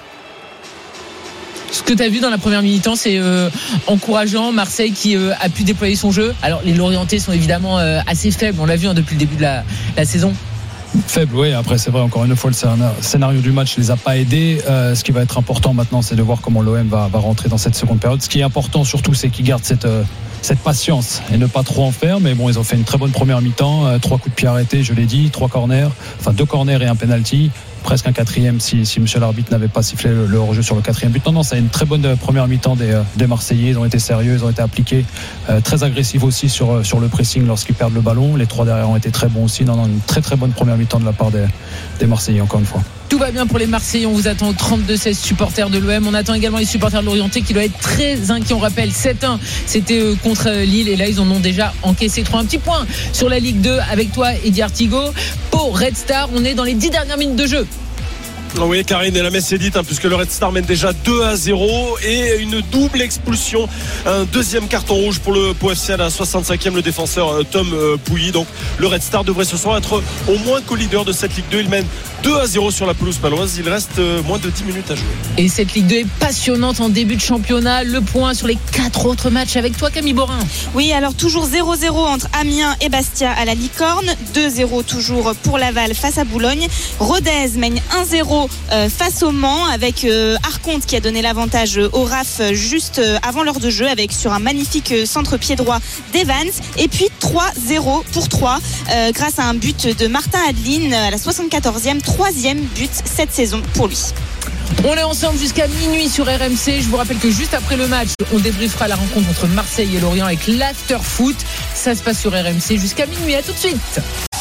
Ce que tu as vu dans la première mi-temps, c'est encourageant. Marseille qui a pu déployer son jeu. Alors les Lorientais sont évidemment assez faibles, on l'a vu depuis le début de la saison. Faible, oui. Après, c'est vrai, encore une fois, le scénario du match ne les a pas aidés. Ce qui va être important maintenant, c'est de voir comment l'OM va rentrer dans cette seconde période. Ce qui est important surtout, c'est qu'ils gardent cette patience et ne pas trop en faire. Mais bon, ils ont fait une très bonne première mi-temps. 3 coups de pied arrêtés, je l'ai dit, 2 corners et un penalty. Presque un 4e si monsieur l'arbitre n'avait pas sifflé le hors-jeu sur le 4e but. Non, c'est une très bonne première mi-temps des Marseillais. Ils ont été sérieux, ils ont été appliqués, très agressifs aussi sur le pressing lorsqu'ils perdent le ballon. Les 3 derrière ont été très bons aussi. Non, une très très bonne première mi-temps de la part des Marseillais, encore une fois. Tout va bien pour les Marseillais. On vous attend au 32-16 supporters de l'OM. On attend également les supporters de l'Orientais qui doivent être très inquiets. On rappelle 7-1, c'était contre Lille, et là ils en ont déjà encaissé 3. Un petit point sur la Ligue 2 avec toi, Eddie Artigo. Pau Red Star, on est dans les 10 dernières minutes de jeu. Oui, Karine, et la messe est dite, puisque le Red Star mène déjà 2-0 et une double expulsion, un deuxième carton rouge pour le Pau FC à la 65e, le défenseur Tom Pouilly. Donc le Red Star devrait ce soir être au moins co-leader de cette Ligue 2. Il mène 2-0 sur la pelouse paloise. Il reste moins de 10 minutes à jouer. Et cette Ligue 2 est passionnante en début de championnat. Le point sur les 4 autres matchs avec toi, Camille Borin. Oui, alors toujours 0-0 entre Amiens et Bastia à la Licorne. 2-0 toujours pour Laval face à Boulogne. Rodez mène 1-0 face au Mans, avec Arconte qui a donné l'avantage au RAF juste avant l'heure de jeu, avec sur un magnifique centre-pied droit d'Evans. Et puis 3-0 pour 3 grâce à un but de Martin Adeline à la 74e, 3e but cette saison pour lui. On est ensemble jusqu'à minuit sur RMC. Je vous rappelle que juste après le match, on débriefera la rencontre entre Marseille et Lorient avec l'After Foot. Ça se passe sur RMC jusqu'à minuit. À tout de suite.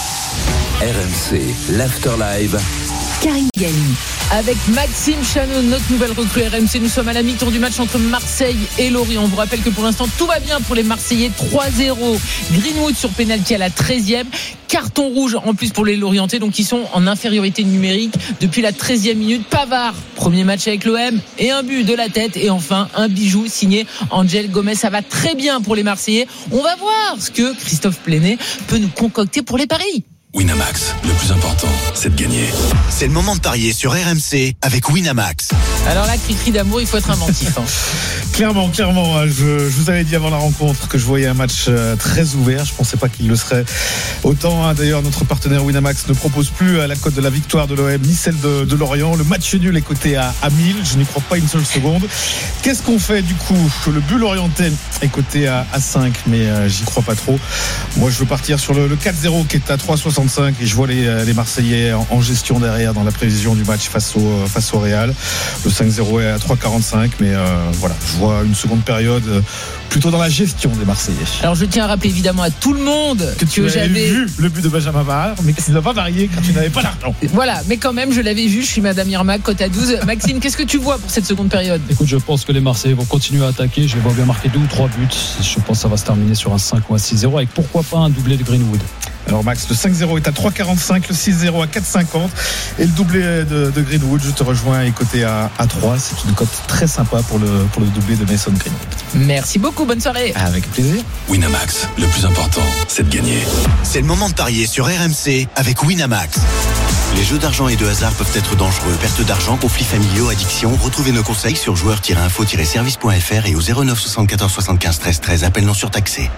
RMC, l'After Live. Karine Galli. Avec Maxime Chanon, notre nouvelle recrue RMC. Nous sommes à la mi-temps du match entre Marseille et Lorient. On vous rappelle que pour l'instant, tout va bien pour les Marseillais. 3-0. Greenwood sur pénalty à la 13e. Carton rouge en plus pour les Lorientais. Donc ils sont en infériorité numérique depuis la 13e minute. Pavard, premier match avec l'OM, et un but de la tête. Et enfin, un bijou signé Angel Gomez. Ça va très bien pour les Marseillais. On va voir ce que Christophe Plenet peut nous concocter pour les paris. Winamax, le plus important, c'est de gagner. C'est le moment de parier sur RMC avec Winamax. Alors là, cri d'amour, il faut être inventif. Clairement, je vous avais dit avant la rencontre que je voyais un match très ouvert. Je pensais pas qu'il le serait autant. D'ailleurs, notre partenaire Winamax ne propose plus la cote de la victoire de l'OM ni celle de Lorient. Le match nul est coté à 1000. Je n'y crois pas une seule seconde. Qu'est-ce qu'on fait du coup? Le but lorientais est coté à 5, mais j'y crois pas trop. Moi, je veux partir sur le 4-0 qui est à 3,65 et je vois les Marseillais en gestion derrière dans la prévision du match face au Real. Le 5-0 est à 3,45, mais voilà, je vois une seconde période plutôt dans la gestion des Marseillais. Alors je tiens à rappeler évidemment à tout le monde que j'avais vu le but de Benjamin Pavard, mais qu'il n'a pas varié car tu n'avais pas l'argent. Voilà, mais quand même je l'avais vu. Je suis Madame Irma, cote à 12. Maxime, qu'est-ce que tu vois pour cette seconde période? Écoute, je pense que les Marseillais vont continuer à attaquer. Je les vois bien marquer 2 ou 3 buts. Je pense que ça va se terminer sur un 5 ou un 6-0 avec pourquoi pas un doublé de Greenwood. Alors Max, le 5-0 est à 3,45, le 6-0 à 4,50 et le doublé de Greenwood, je te rejoins, est coté à 3. C'est une cote très sympa pour le doublé de Mason Greenwood. Merci beaucoup, bonne soirée. Avec plaisir. Winamax, le plus important, c'est de gagner. C'est le moment de parier sur RMC avec Winamax. Les jeux d'argent et de hasard peuvent être dangereux. Perte d'argent, conflits familiaux, addiction. Retrouvez nos conseils sur joueurs-info-service.fr et au 09 74 75 13 13. Appel non surtaxé.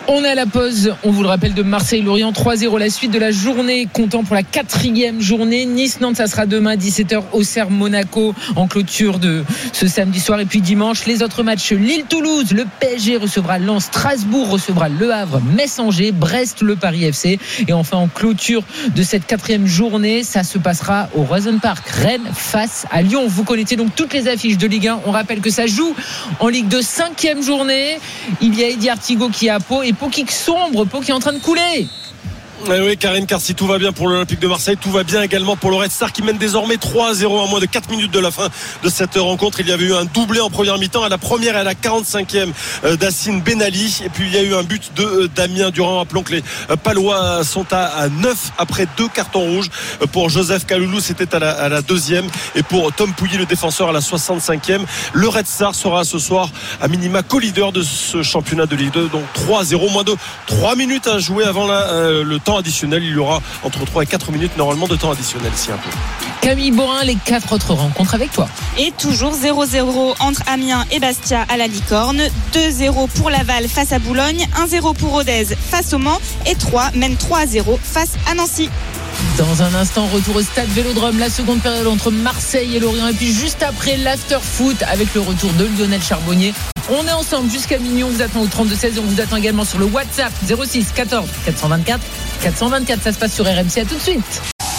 On est à la pause, on vous le rappelle, de Marseille-Lorient 3-0 la suite de la journée, comptant pour la 4e journée. Nice-Nantes, ça sera demain 17h au Auxerre Monaco en clôture de ce samedi soir. Et puis dimanche, les autres matchs: Lille-Toulouse, le PSG recevra Lens, Strasbourg recevra Le Havre, Metz-Angers, Brest, le Paris FC. Et enfin en clôture de cette 4e journée, ça se passera au Roison Park, Rennes face à Lyon. Vous connaissez donc toutes les affiches de Ligue 1. On rappelle que ça joue en Ligue 2, 5e journée. Il y a Eddie Artigo qui est à Pau, et Pau qui sombre, Pau qui est en train de couler. Oui, Karine, car si tout va bien pour l'Olympique de Marseille, tout va bien également pour le Red Star qui mène désormais 3-0 à moins de 4 minutes de la fin de cette rencontre. Il y avait eu un doublé en première mi-temps à la première et à la 45e d'Assine Benali, et puis il y a eu un but de Damien Durand. Rappelons que les Palois sont à 9 après 2 cartons rouges. Pour Joseph Kaloulou, c'était à la 2e, et pour Tom Pouilly, le défenseur, à la 65e. Le Red Star sera ce soir à minima co-leader de ce championnat de Ligue 2, donc 3-0, moins de 3 minutes à jouer avant le temps additionnel. Il y aura entre 3 et 4 minutes normalement de temps additionnel ici un peu. Camille Borin, les 4 autres rencontres avec toi. Et toujours 0-0 entre Amiens et Bastia à la Licorne, 2-0 pour Laval face à Boulogne, 1-0 pour Rodez face au Mans, et 3 mène 3-0 face à Nancy. Dans un instant, retour au stade Vélodrome, la seconde période entre Marseille et Lorient, et puis juste après l'after-foot avec le retour de Lionel Charbonnier. On est ensemble jusqu'à minuit, on vous attend au 32-16 et on vous attend également sur le WhatsApp 06 14 424 424. Ça se passe sur RMC, à tout de suite.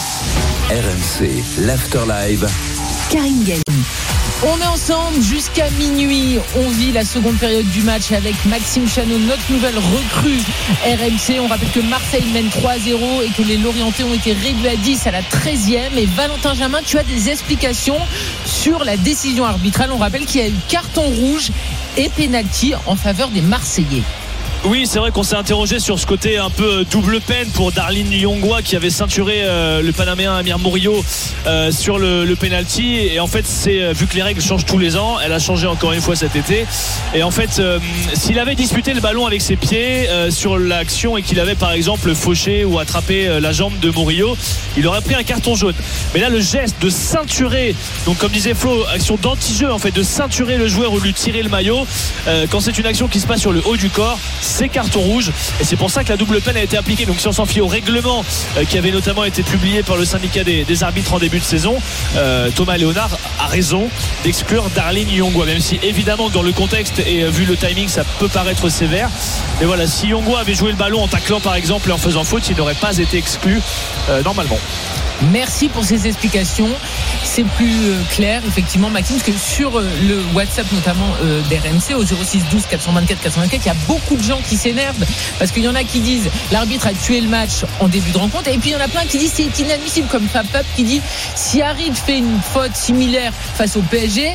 RMC, l'After Live. Karine Galli. On est ensemble jusqu'à minuit. On vit la seconde période du match avec Maxime Chanot, notre nouvelle recrue RMC. On rappelle que Marseille mène 3-0 et que les Lorientais ont été réduits à 10 à la 13e. Et Valentin Jamin, tu as des explications sur la décision arbitrale. On rappelle qu'il y a eu carton rouge et pénalty en faveur des Marseillais. Oui, c'est vrai qu'on s'est interrogé sur ce côté un peu double peine pour Darlene Yongwa qui avait ceinturé le Panaméen Amir Murillo sur le penalty. Et en fait, c'est vu que les règles changent tous les ans, elle a changé encore une fois cet été. Et en fait, s'il avait disputé le ballon avec ses pieds sur l'action et qu'il avait par exemple fauché ou attrapé la jambe de Murillo, il aurait pris un carton jaune. Mais là, le geste de ceinturer, donc comme disait Flo, action d'anti-jeu en fait, de ceinturer le joueur ou lui tirer le maillot, quand c'est une action qui se passe sur le haut du corps, c'est carton rouge, et c'est pour ça que la double peine a été appliquée. Donc si on s'en fie au règlement qui avait notamment été publié par le syndicat des arbitres en début de saison, Thomas Léonard a raison d'exclure Darlene Yongwa, même si évidemment dans le contexte et vu le timing ça peut paraître sévère. Mais voilà, si Yongwa avait joué le ballon en taclant par exemple et en faisant faute, il n'aurait pas été exclu normalement. Merci pour ces explications. C'est plus clair, effectivement, Maxime, parce que sur le WhatsApp notamment d'RMC au 06 12 424 424, il y a beaucoup de gens qui s'énervent parce qu'il y en a qui disent l'arbitre a tué le match en début de rencontre, et puis il y en a plein qui disent c'est inadmissible, comme Fab qui dit si Harid fait une faute similaire face au PSG,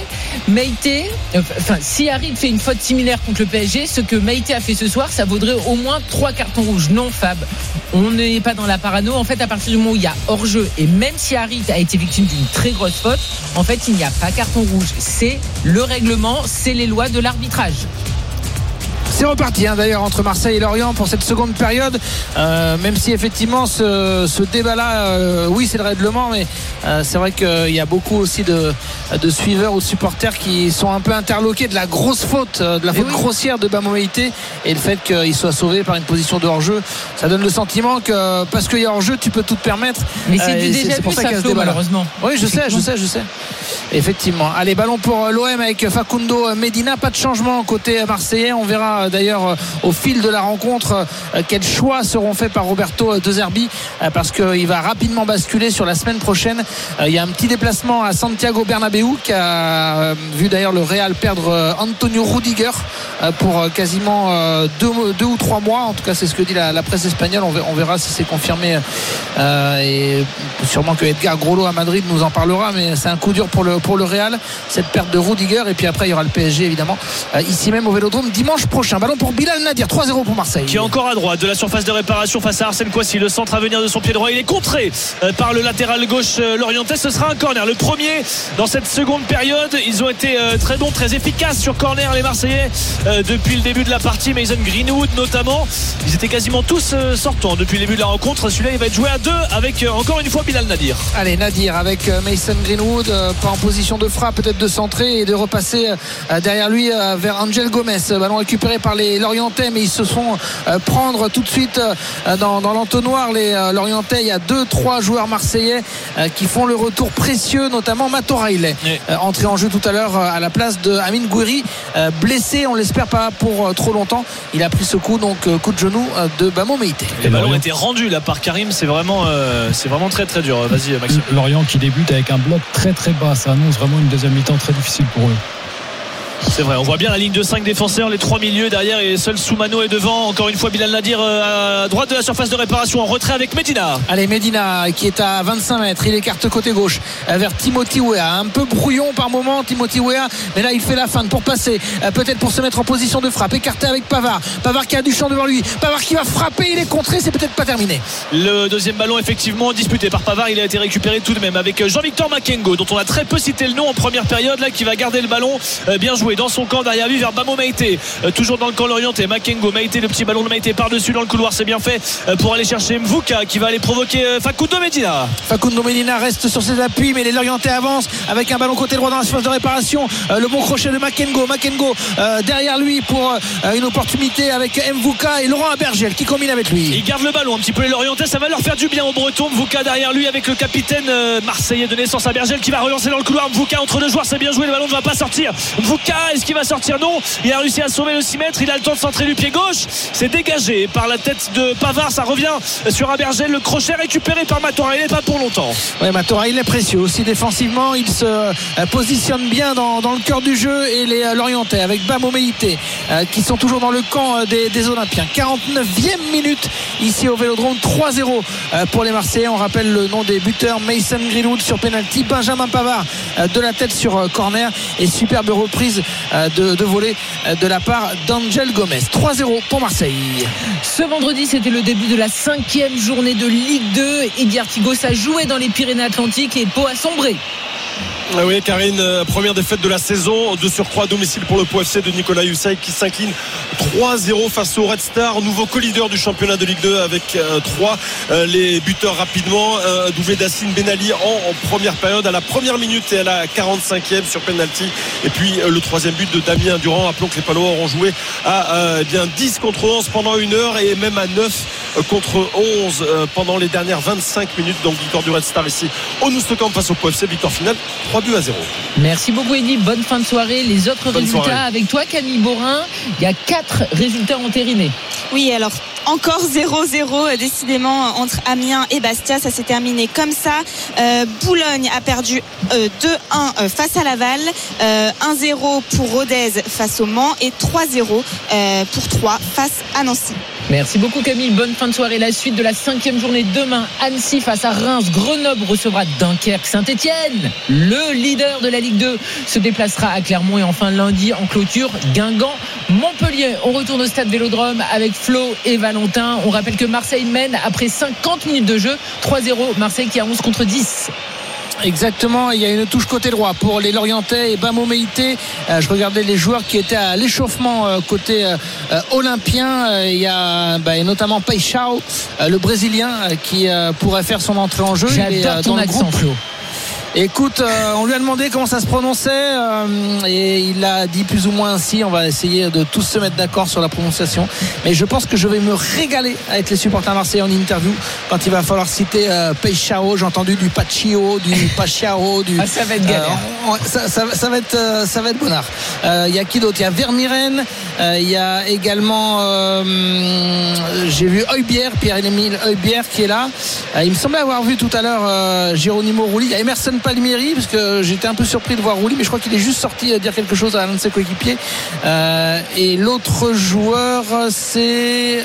si Harid fait une faute similaire contre le PSG, ce que Meïté a fait ce soir, ça vaudrait au moins 3 cartons rouges. Non, Fab, on n'est pas dans la parano. En fait, à partir du moment où il y a hors-jeu, et même si Harid a été victime d'une très grosse faute, en fait il n'y a pas carton rouge. C'est le règlement, c'est les lois de l'arbitrage. C'est reparti d'ailleurs entre Marseille et Lorient pour cette seconde période, même si effectivement ce débat-là, oui c'est le règlement, mais c'est vrai qu'il y a beaucoup aussi de suiveurs ou de supporters qui sont un peu interloqués de la grosse faute, de la faute grossière de Bamo Meïté, et le fait qu'il soit sauvé par une position de hors-jeu, ça donne le sentiment que parce qu'il y a hors-jeu tu peux tout te permettre. Mais c'est du déjà vu ça, Flo, malheureusement. Oui, je sais. Effectivement. Allez, ballon pour l'OM avec Facundo Medina. Pas de changement côté marseillais. On verra d'ailleurs au fil de la rencontre quels choix seront faits par Roberto De Zerbi, parce qu'il va rapidement basculer sur la semaine prochaine. Il y a un petit déplacement à Santiago Bernabéu qui a vu d'ailleurs le Real perdre Antonio Rudiger pour quasiment 2 ou 3 mois. En tout cas, c'est ce que dit la presse espagnole. On verra si c'est confirmé, et sûrement que Edgar Grolo à Madrid nous en parlera, mais c'est un coup dur pour le Real, cette perte de Rudiger. Et puis après il y aura le PSG évidemment ici même au Vélodrome dimanche prochain. Ballon pour Bilal Nadir, 3-0 pour Marseille, qui est encore à droite de la surface de réparation face à Arsène Kouassi. Le centre à venir de son pied droit, il est contré par le latéral gauche lorientais. Ce sera un corner, le premier dans cette seconde période. Ils ont été très bons, très efficaces sur corner les Marseillais depuis le début de la partie. Mason Greenwood notamment, ils étaient quasiment tous sortants depuis le début de la rencontre. Celui-là il va être joué à 2 avec encore une fois Bilal Nadir. Allez, Nadir avec Mason Greenwood, pas en position de frappe, peut-être de centrer et de repasser derrière lui vers Angel Gomez. Ballon récupéré par par les Lorientais, mais ils se font prendre tout de suite dans l'entonnoir les Lorientais. Il y a 2-3 joueurs marseillais qui font le retour précieux, notamment Matoraïle, entré en jeu tout à l'heure à la place de Amine Gouiri, blessé, on l'espère pas pour trop longtemps. Il a pris ce coup, donc coup de genou de Bamo Meïté. Le ballon a été rendu là par Karim, c'est vraiment très très dur. Vas-y Maxime. Lorient qui débute avec un bloc très très bas, ça annonce vraiment une deuxième mi-temps très difficile pour eux. C'est vrai, on voit bien la ligne de 5 défenseurs, les 3 milieux derrière, et seul Soumano est devant. Encore une fois Bilal Nadir à droite de la surface de réparation, en retrait avec Medina. Allez, Medina qui est à 25 mètres, il écarte côté gauche vers Timothy Weah, un peu brouillon par moment Timothy Weah, mais là il fait la feinte pour passer, peut-être pour se mettre en position de frappe, écarté avec Pavard qui a du champ devant lui, Pavard qui va frapper, il est contré, c'est peut-être pas terminé. Le deuxième ballon effectivement disputé par Pavard, il a été récupéré tout de même avec Jean-Victor Makengo, dont on a très peu cité le nom en première période, là qui va garder le ballon, bien joué dans son camp derrière lui vers Bamo Meïté, toujours dans le camp Lorientais. Makengo, Meïté, le petit ballon de Meïté par-dessus dans le couloir, c'est bien fait pour aller chercher Mvuka qui va aller provoquer Facundo Medina. Facundo Medina reste sur ses appuis, mais les Lorientais avancent avec un ballon côté droit dans la surface de réparation, le bon crochet de Makengo derrière lui pour une opportunité avec Mvuka et Laurent Abergel qui combine avec lui. Il garde le ballon un petit peu les Lorientais, ça va leur faire du bien aux Bretons. Mvuka derrière lui avec le capitaine marseillais de naissance Abergel qui va relancer dans le couloir. Mvuka entre deux joueurs, c'est bien joué, le ballon ne va pas sortir. Mvuka, est-ce qu'il va sortir? Non, il a réussi à sauver le 6 mètres, il a le temps de centrer du pied gauche, c'est dégagé par la tête de Pavard, ça revient sur Abergel, le crochet récupéré par Matoraïle, pas pour longtemps. Ouais, Matoraïle est précieux aussi défensivement, il se positionne bien dans le cœur du jeu, et les Lorientais avec Bamo Meïté qui sont toujours dans le camp des Olympiens. 49e minute ici au Vélodrome, 3-0 pour les Marseillais. On rappelle le nom des buteurs: Mason Greenwood sur penalty, Benjamin Pavard de la tête sur corner, et superbe reprise de volée de la part d'Angel Gomez. 3-0 pour Marseille. Ce vendredi, c'était le début de la 5e journée de Ligue 2. Idi Artigos a joué dans les Pyrénées-Atlantiques et Pau a sombré. Oui, Karine, première défaite de la saison, de surcroît à domicile pour le Pau FC de Nicolas Hussey qui s'incline 3-0 face au Red Star, nouveau co-leader du championnat de Ligue 2 avec 3. Les buteurs rapidement, doublé d'Assine Benali en première période à la première minute et à la 45e sur penalty, et puis le troisième but de Damien Durand. Rappelons que les Palois auront joué à 10 contre 11 pendant 1 heure et même à 9 contre 11 pendant les dernières 25 minutes. Donc victoire du Red Star ici au Nou-Camp face au Pau FC, victoire finale 3-0. Merci beaucoup Eddy, bonne fin de soirée. Les autres résultats avec toi Camille Borin, il y a 4 résultats entérinés. Oui, alors encore 0-0 décidément entre Amiens et Bastia, ça s'est terminé comme ça. Boulogne a perdu 2-1 face à Laval, 1-0 pour Rodez face au Mans et 3-0 pour 3 face à Nancy. Merci beaucoup Camille, bonne fin de soirée. La suite de la 5e journée demain, Annecy face à Reims, Grenoble recevra Dunkerque, Saint-Etienne, le leader de la Ligue 2, se déplacera à Clermont, et enfin lundi en clôture, Guingamp, Montpellier. On retourne au stade Vélodrome avec Flo et Valentin. On rappelle que Marseille mène après 50 minutes de jeu, 3-0, Marseille qui a 11 contre 10. Exactement, il y a une touche côté droit pour les Lorientais et Bamo Meïté. Je regardais les joueurs qui étaient à l'échauffement côté olympien. Il y a notamment Peixao, le Brésilien, qui pourrait faire son entrée en jeu. J'adore ton accent, Flo. Écoute, on lui a demandé comment ça se prononçait et il a dit plus ou moins ainsi. On va essayer de tous se mettre d'accord sur la prononciation, mais je pense que je vais me régaler avec les supporters marseillais en interview quand il va falloir citer Peixao. J'ai entendu du Pachio, du Pachiao, du... ça va être galère. Ça va être bonnard. Il y a qui d'autre? Il y a Vermiren, il y a également j'ai vu Heubière, Pierre-Émile Heubière qui est là. Il me semblait avoir vu tout à l'heure Geronimo Rulli. Il y a Emerson Palmieri, parce que j'étais un peu surpris de voir Rulli, mais je crois qu'il est juste sorti dire quelque chose à l'un de ses coéquipiers. Et l'autre joueur, c'est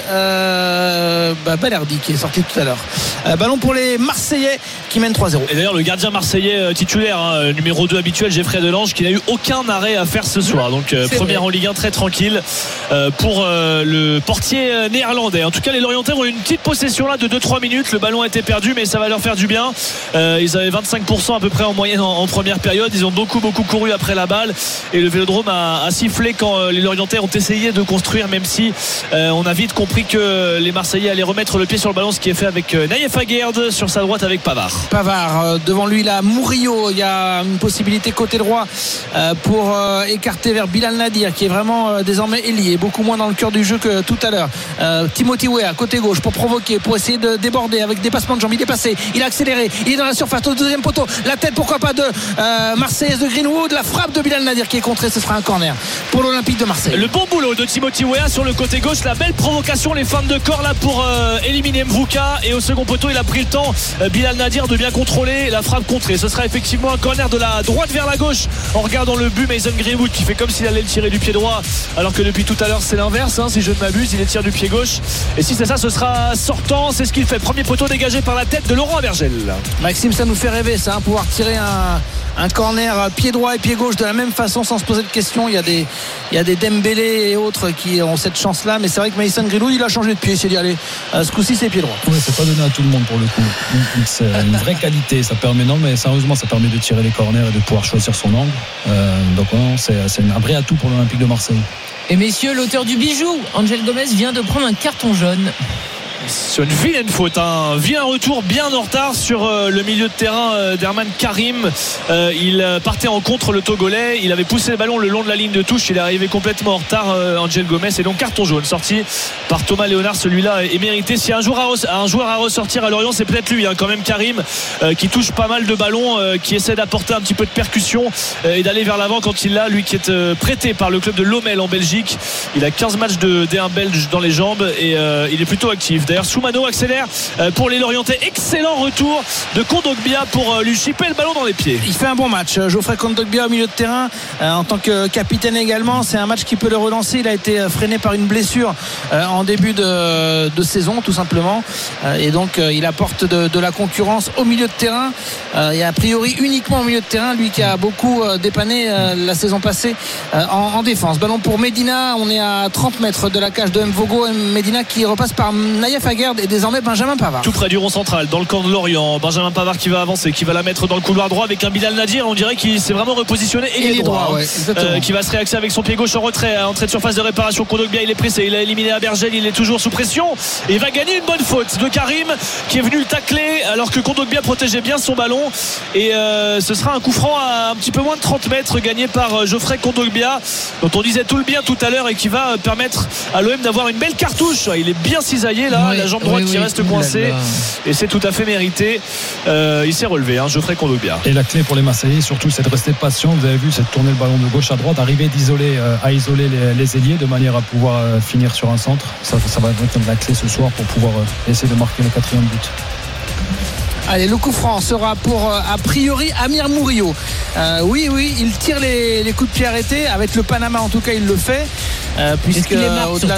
Balerdi qui est sorti tout à l'heure. Ballon pour les Marseillais qui mènent 3-0. Et d'ailleurs le gardien marseillais titulaire, numéro 2 habituel, Geoffrey Delange, qui n'a eu aucun arrêt à faire ce soir. Donc première en Ligue 1 très tranquille pour le portier néerlandais. En tout cas les Lorientais ont eu une petite possession là de 2-3 minutes. Le ballon a été perdu, mais ça va leur faire du bien. Ils avaient 25% à peu peu près en moyenne en première période. Ils ont beaucoup couru après la balle et le Vélodrome a sifflé quand les Lorientais ont essayé de construire, même si on a vite compris que les Marseillais allaient remettre le pied sur le ballon, ce qui est fait avec Naïef Aguerd sur sa droite avec Pavard. Devant lui là, Murillo, il y a une possibilité côté droit pour écarter vers Bilal Nadir qui est vraiment désormais ailier, beaucoup moins dans le cœur du jeu que tout à l'heure. Timothy Weah côté gauche pour provoquer, pour essayer de déborder avec dépassement de jambes. Il est passé, il a accéléré, il est dans la surface au deuxième poteau, la tête pourquoi pas de Marseillaise de Greenwood, la frappe de Bilal Nadir qui est contrée, ce sera un corner pour l'Olympique de Marseille. Le bon boulot de Timothy Weah sur le côté gauche, la belle provocation, les feintes de corps là pour éliminer Mvouka, et au second poteau il a pris le temps, Bilal Nadir, de bien contrôler la frappe contrée. Ce sera effectivement un corner de la droite vers la gauche en regardant le but. Mason Greenwood qui fait comme s'il allait le tirer du pied droit, alors que depuis tout à l'heure c'est l'inverse, si je ne m'abuse, il les tire du pied gauche, et si c'est ça ce sera sortant. C'est ce qu'il fait, premier poteau dégagé par la tête de Laurent Abergel. Maxime, ça nous fait rêver ça, pouvoir tirer un corner pied droit et pied gauche de la même façon sans se poser de questions. Il y a des Dembélé et autres qui ont cette chance là, mais c'est vrai que Mason Greenwood il a changé de pied, il s'est dit allez, ce coup-ci c'est pied droit. Oui, c'est pas donné à tout le monde pour le coup, c'est une vraie qualité, ça permet, non mais sérieusement ça permet de tirer les corners et de pouvoir choisir son angle, donc non, c'est un vrai atout pour l'Olympique de Marseille. Et messieurs, l'auteur du bijou, Angel Gomez, vient de prendre un carton jaune. C'est une vilaine faute, un vilain retour bien en retard sur le milieu de terrain d'Herman Karim. Il partait en contre, le Togolais, il avait poussé le ballon le long de la ligne de touche, il est arrivé complètement en retard, Angel Gomez, et donc carton jaune sorti par Thomas Léonard. Celui-là est mérité. S'il y a un joueur à ressortir à Lorient, c'est peut-être lui, quand même, Karim, qui touche pas mal de ballons, qui essaie d'apporter un petit peu de percussion et d'aller vers l'avant quand il l'a, lui qui est prêté par le club de Lommel en Belgique. Il a 15 matchs de D1 belge dans les jambes et il est plutôt actif. D'ailleurs, Soumano accélère pour les Lorientais. Excellent retour de Kondogbia pour lui chipper le ballon dans les pieds. Il fait un bon match, Geoffrey Kondogbia au milieu de terrain, en tant que capitaine également. C'est un match qui peut le relancer. Il a été freiné par une blessure en début de saison tout simplement, et donc il apporte de la concurrence au milieu de terrain, et a priori uniquement au milieu de terrain, lui qui a beaucoup dépanné la saison passée en défense. Ballon pour Medina, on est à 30 mètres de la cage de Mvogo, Medina qui repasse par Naïef Aguerd et désormais Benjamin Pavard. Tout près du rond central, dans le camp de Lorient. Benjamin Pavard qui va avancer, qui va la mettre dans le couloir droit avec un Bilal Nadir. On dirait qu'il s'est vraiment repositionné ailier droit, qui va se réaxer avec son pied gauche en retrait, entrée de surface de réparation. Kondogbia, il est pressé, il a éliminé Abergel, il est toujours sous pression et il va gagner une bonne faute de Karim qui est venu le tacler alors que Kondogbia protégeait bien son ballon, et ce sera un coup franc à un petit peu moins de 30 mètres gagné par Geoffrey Kondogbia, dont on disait tout le bien tout à l'heure, et qui va permettre à l'OM d'avoir une belle cartouche. Il est bien cisaillé là, la jambe droite qui reste coincée, et c'est tout à fait mérité. Il s'est relevé, Geoffrey Kondogbia. Et la clé pour les Marseillais surtout, c'est de rester patient. Vous avez vu, c'est de tourner le ballon de gauche à droite, d'arriver à isoler les ailiers de manière à pouvoir finir sur un centre. Ça va être la clé ce soir pour pouvoir essayer de marquer le 4e but. Allez, le coup franc sera pour a priori Amir Murillo. Oui, il tire les coups de pied arrêtés avec le Panama, en tout cas il le fait, puisque il est marque, au-delà,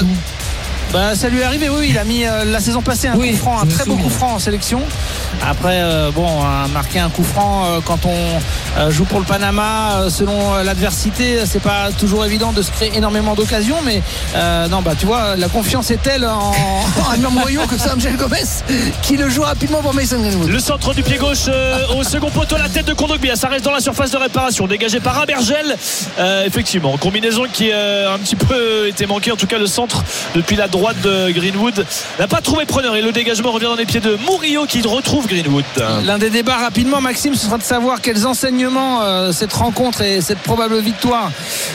ça lui est arrivé, il a mis la saison passée un coup franc, un très beau coup franc en sélection. Après marquer un coup franc quand on joue pour le Panama, selon l'adversité, c'est pas toujours évident de se créer énormément d'occasions, mais tu vois, la confiance est telle en Amir Murillo que c'est Angel Gomez qui le joue rapidement pour Mason Greenwood. Le centre du pied gauche au second poteau, la tête de Kondogbia, ça reste dans la surface de réparation, dégagé par Abergel. Effectivement, combinaison qui a un petit peu été manquée, en tout cas le centre depuis la droite de Greenwood n'a pas trouvé preneur, et le dégagement revient dans les pieds de Murillo qui retrouve Greenwood. L'un des débats rapidement, Maxime, ce sera de savoir quels enseignements cette rencontre et cette probable victoire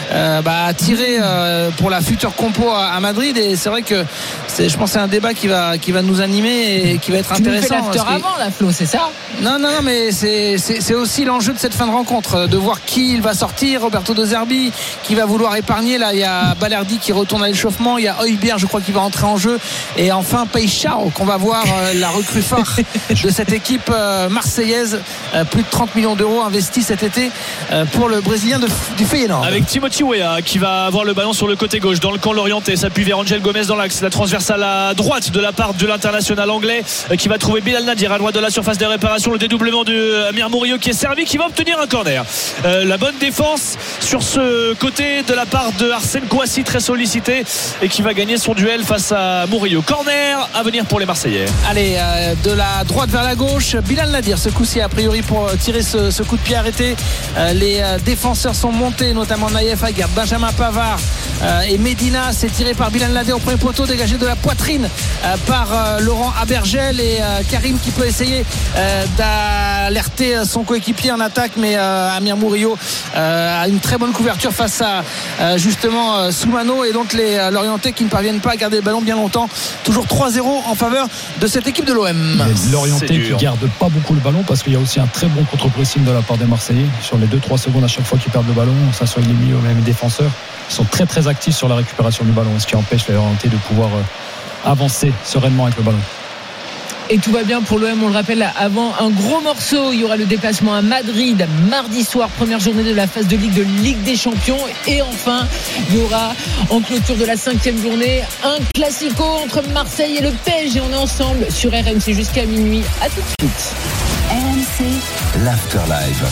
a tiré pour la future compo à Madrid. Et c'est vrai que je pense que c'est un débat qui va nous animer et qui va être intéressant. Tu nous fais l'after avant la Flo, c'est ça? Non, mais c'est aussi l'enjeu de cette fin de rencontre, de voir qui il va sortir. Roberto De Zerbi qui va vouloir épargner, là il y a Balerdi qui retourne à l'échauffement, il y a Højbjerg je crois qui va entrer en jeu, et enfin Peixao qu'on va voir, la recrue phare de cette équipe marseillaise, plus de 30 millions d'euros investis cet été pour le Brésilien du Feyenoord. Avec Timothy Weah qui va avoir le ballon sur le côté gauche dans le camp Lorientais, s'appuie vers Angel Gomez dans l'axe, la transversale à droite de la part de l'international anglais qui va trouver Bilal Nadir à droite de la surface de réparation, le dédoublement de Amir Murillo qui est servi, qui va obtenir un corner. La bonne défense sur ce côté de la part de Arsène Kouassi, très sollicité, et qui va gagner son duel Lasvel face à Murillo. Corner à venir pour les Marseillais. Allez, de la droite vers la gauche, Bilal Nadir ce coup-ci a priori pour tirer ce coup de pied arrêté. Les défenseurs sont montés, notamment Naïef Aguerd, Benjamin Pavard et Medina. C'est tiré par Bilal Nadir au premier poteau, dégagé de la poitrine par Laurent Abergel, et Karim qui peut essayer d'alerter son coéquipier en attaque, mais Amir Murillo a une très bonne couverture face à justement Soumano, et donc les Lorientais qui ne parviennent pas à garder le ballon bien longtemps. Toujours 3-0 en faveur de cette équipe de l'OM. Les Lorientais qui ne gardent pas beaucoup le ballon, parce qu'il y a aussi un très bon contre-pressing de la part des Marseillais sur les 2-3 secondes à chaque fois qu'ils perdent le ballon, que ce soit les milieux ou même les défenseurs. Ils sont très très actifs sur la récupération du ballon, ce qui empêche les Lorientais de pouvoir avancer sereinement avec le ballon. Et tout va bien pour l'OM, on le rappelle, avant un gros morceau. Il y aura le déplacement à Madrid mardi soir, première journée de la phase de Ligue des Champions. Et enfin, il y aura en clôture de la 5e journée un classico entre Marseille et le PSG. On est ensemble sur RMC jusqu'à minuit. À tout de suite. RMC l'Afterlife.